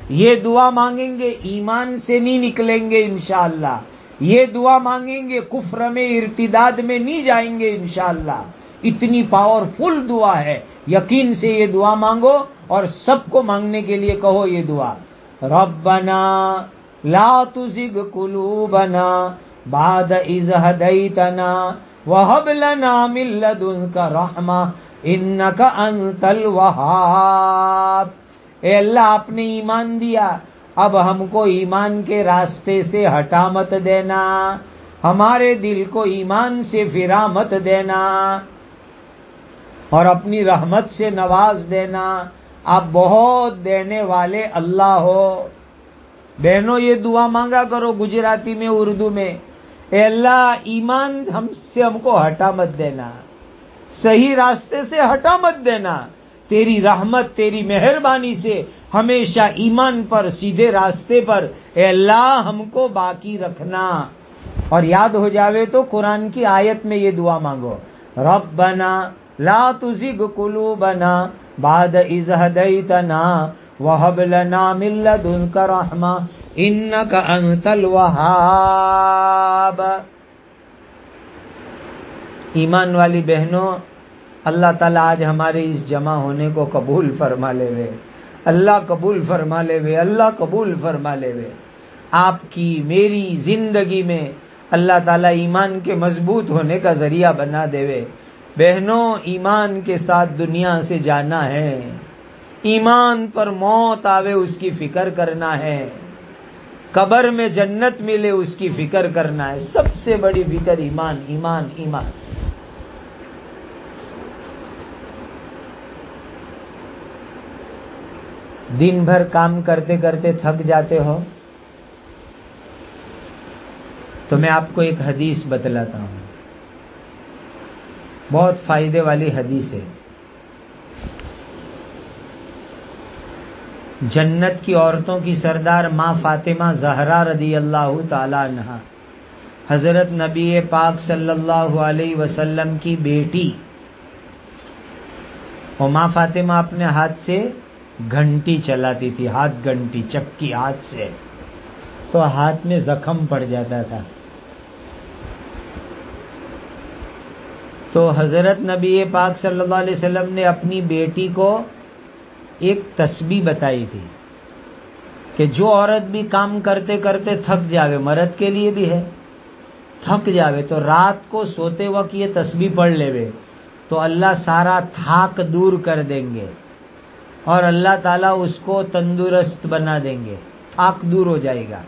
یہ دعا مانگیں گے ایمان سے نہیں نکلیں گے انشاءاللہ. یہ دعا مانگیں گے کفر میں ارتداد میں نہیں جائیں گے انشاءاللہ. اتنی پاورفل دعا ہے. یقین سے یہ دعا مانگو اور سب کو مانگنے کے لیے کہو یہ دعا. ربنا لا تزغ قلوبنا بعد اذ هديتنا وهب لنا من لدنك رحمة انك انت الوهاب. اے اللہ آپ نے ایمان دیا، اب ہم کو ایمان کے راستے سے ہٹا مت دینا، ہمارے دل کو ایمان سے پھرا مت دینا اور اپنی رحمت سے نواز دینا. آپ بہت دینے والے اللہ ہو. بہنوں یہ دعا مانگا کرو گجراتی میں، اردو میں. اے اللہ ایمان ہم سے ہم کو ہٹا مت دینا، صحیح راستے سے ہٹا مت دینا. تیری رحمت تیری مہربانی سے ہمیشہ ایمان پر سیدھے راستے پر اے اللہ ہم کو باقی رکھنا. اور یاد ہو جاوے تو قرآن کی آیت میں یہ دعا مانگو. ربنا لا تزغ قلوبنا بعد اذ هديتنا وهب لنا من لدنك رحمة انك انت الوهاب. ایمان والی بہنوں، اللہ تعالیٰ آج ہمارے اس جمع ہونے کو قبول فرما لے وے. اللہ قبول فرما لے وے. اللہ قبول فرما لے وے. آپ کی میری زندگی میں اللہ تعالیٰ ایمان کے مضبوط ہونے کا ذریعہ بنا دے وے. بہنوں ایمان کے ساتھ دنیا سے جانا ہے. ایمان پر موت آوے اس کی فکر کرنا ہے. قبر میں جنت ملے اس کی فکر کرنا ہے. سب سے بڑی فکر ایمان ایمان ایمان. دن بھر کام کرتے کرتے تھک جاتے ہو تو میں آپ کو ایک حدیث بتلاتا ہوں. بہت فائدے والی حدیث ہے. جنت کی عورتوں کی سردار ماں فاطمہ زہرا رضی اللہ تعالی عنہا حضرت نبی پاک صلی اللہ علیہ وسلم کی بیٹی، اور ماں فاطمہ اپنے ہاتھ سے گھنٹی چلاتی تھی، ہاتھ گھنٹی چکی ہاتھ سے، تو ہاتھ میں زخم پڑ جاتا تھا. تو حضرت نبی پاک صلی اللہ علیہ وسلم نے اپنی بیٹی کو ایک تسبیح بتائی تھی کہ جو عورت بھی کام کرتے کرتے تھک جاوے، مرد کے لیے بھی ہے، تھک جاوے تو رات کو سوتے وقت یہ تسبیح پڑھ لے تو اللہ سارا تھاک دور کر دیں گے اور اللہ تعالیٰ اس کو تندرست بنا دیں گے، تھاک دور ہو جائے گا.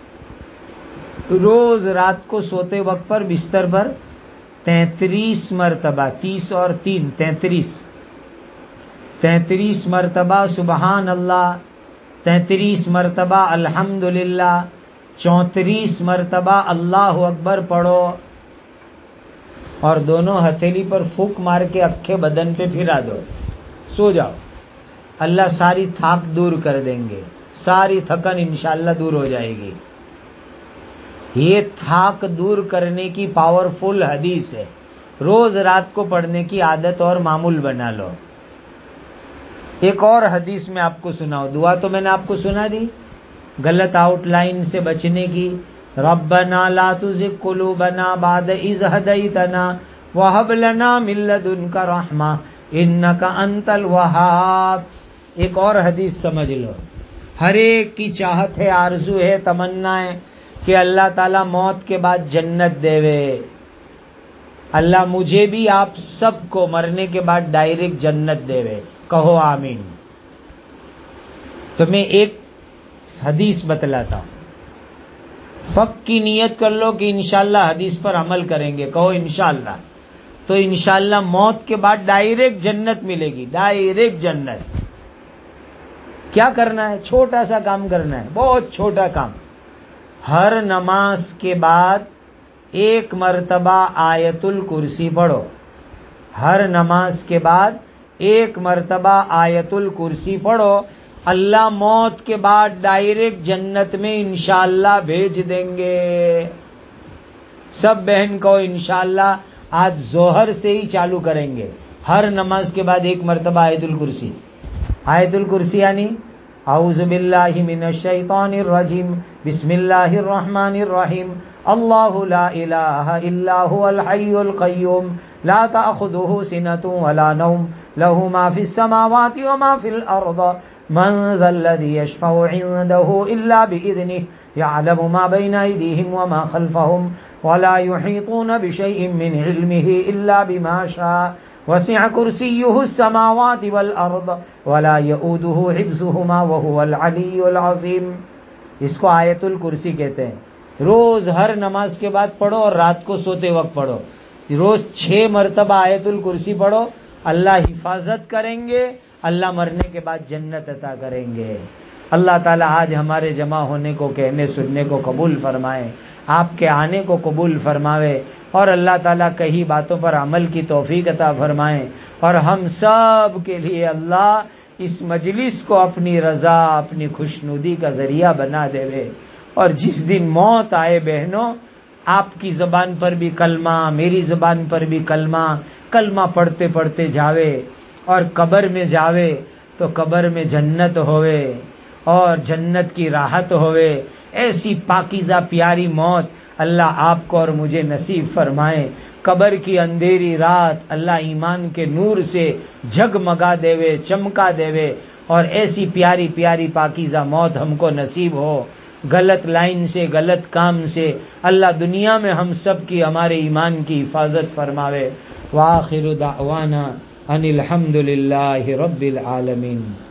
روز رات کو سوتے وقت پر بستر پر تینتیس مرتبہ، تیس اور تین تینتیس تینتیس مرتبہ سبحان اللہ، تینتیس مرتبہ الحمدللہ، چونتیس مرتبہ اللہ اکبر پڑھو اور دونوں ہتھیلی پر پھونک مار کے اکھے بدن پہ پھرا دو، سو جاؤ. اللہ ساری تھاک دور کر دیں گے، ساری تھکن انشاءاللہ دور ہو جائے گی. یہ تھاک دور کرنے کی پاورفل حدیث ہے. روز رات کو پڑھنے کی عادت اور معمول بنا لو. ایک اور حدیث میں آپ کو سناؤ. دعا تو میں نے آپ کو سنا دی، غلط آؤٹ لائن سے بچنے کی. ربنا لا تزغ قلوبنا بعد اذ هديتنا وهب لنا من لدنك رحمة انك انت الوهاب. ایک اور حدیث سمجھ لو. ہر ایک کی چاہت ہے، آرزو ہے، تمنا ہے کہ اللہ تعالیٰ موت کے بعد جنت دے وے. اللہ مجھے بھی آپ سب کو مرنے کے بعد ڈائریکٹ جنت دے وے. کہو آمین. تو میں ایک حدیث بتلاتا ہوں، پکی نیت کر لو کہ انشاءاللہ حدیث پر عمل کریں گے. کہو انشاءاللہ. تو انشاءاللہ موت کے بعد ڈائریکٹ جنت ملے گی، ڈائریکٹ جنت. کیا کرنا ہے؟ چھوٹا سا کام کرنا ہے، بہت چھوٹا کام. ہر نماز کے بعد ایک مرتبہ آیت الکرسی پڑھو. ہر نماز کے بعد ایک مرتبہ آیت الکرسی پڑھو. اللہ موت کے بعد ڈائریکٹ جنت میں انشاءاللہ بھیج دیں گے. سب بہن کو انشاءاللہ آج ظہر سے ہی چالو کریں گے. ہر نماز کے بعد ایک مرتبہ آیت الکرسی. آیت الکرسی یعنی اعوذ باللہ من الشیطان الرجیم بسم اللہ الرحمن الرحیم اللہ لا الہ الا هو الحی القیوم لا تأخذه سنة ولا نوم له ما في السماوات وما في الأرض من ذا الذي يشفع عنده إلا بإذنه يعلم ما بين أيديهم وما خلفهم ولا يحيطون بشيء من علمه إلا بما شاء وسع كرسيه السماوات والأرض ولا يؤوده حفظهما وهو العلي العظيم. اس کو آیت الکرسی کہتے ہیں. روز ہر نماز کے بعد پڑھو اور رات کو سوتے وقت پڑھو. روز چھ مرتبہ آیت الکرسی پڑھو. اللہ حفاظت کریں گے, اللہ مرنے کے بعد جنت عطا کریں گے. اللہ تعالی آج ہمارے جمع ہونے کو, کہنے سننے کو قبول فرمائے, آپ کے آنے کو قبول فرماوے, اور اللہ تعالیٰ کئی باتوں پر عمل کی توفیق عطا فرمائیں, اور ہم سب کے لیے اللہ اس مجلس کو اپنی رضا, اپنی خوشنودی کا ذریعہ بنا دے. اور جس دن موت آئے بہنوں, آپ کی زبان پر بھی کلمہ, میری زبان پر بھی کلمہ, کلمہ پڑھتے پڑھتے جاوے, اور قبر میں جاوے تو قبر میں جنت ہوئے اور جنت کی راحت ہوئے. ایسی پاکیزہ پیاری موت اللہ آپ کو اور مجھے نصیب فرمائے. قبر کی اندھیری رات اللہ ایمان کے نور سے جگمگا دیوے, چمکا دیوے, اور ایسی پیاری پیاری پاکیزہ موت ہم کو نصیب ہو. غلط لائن سے, غلط کام سے اللہ دنیا میں ہم سب کی, ہمارے ایمان کی حفاظت فرماوے. وآخر دعوانا ان الحمد للہ رب العالمین.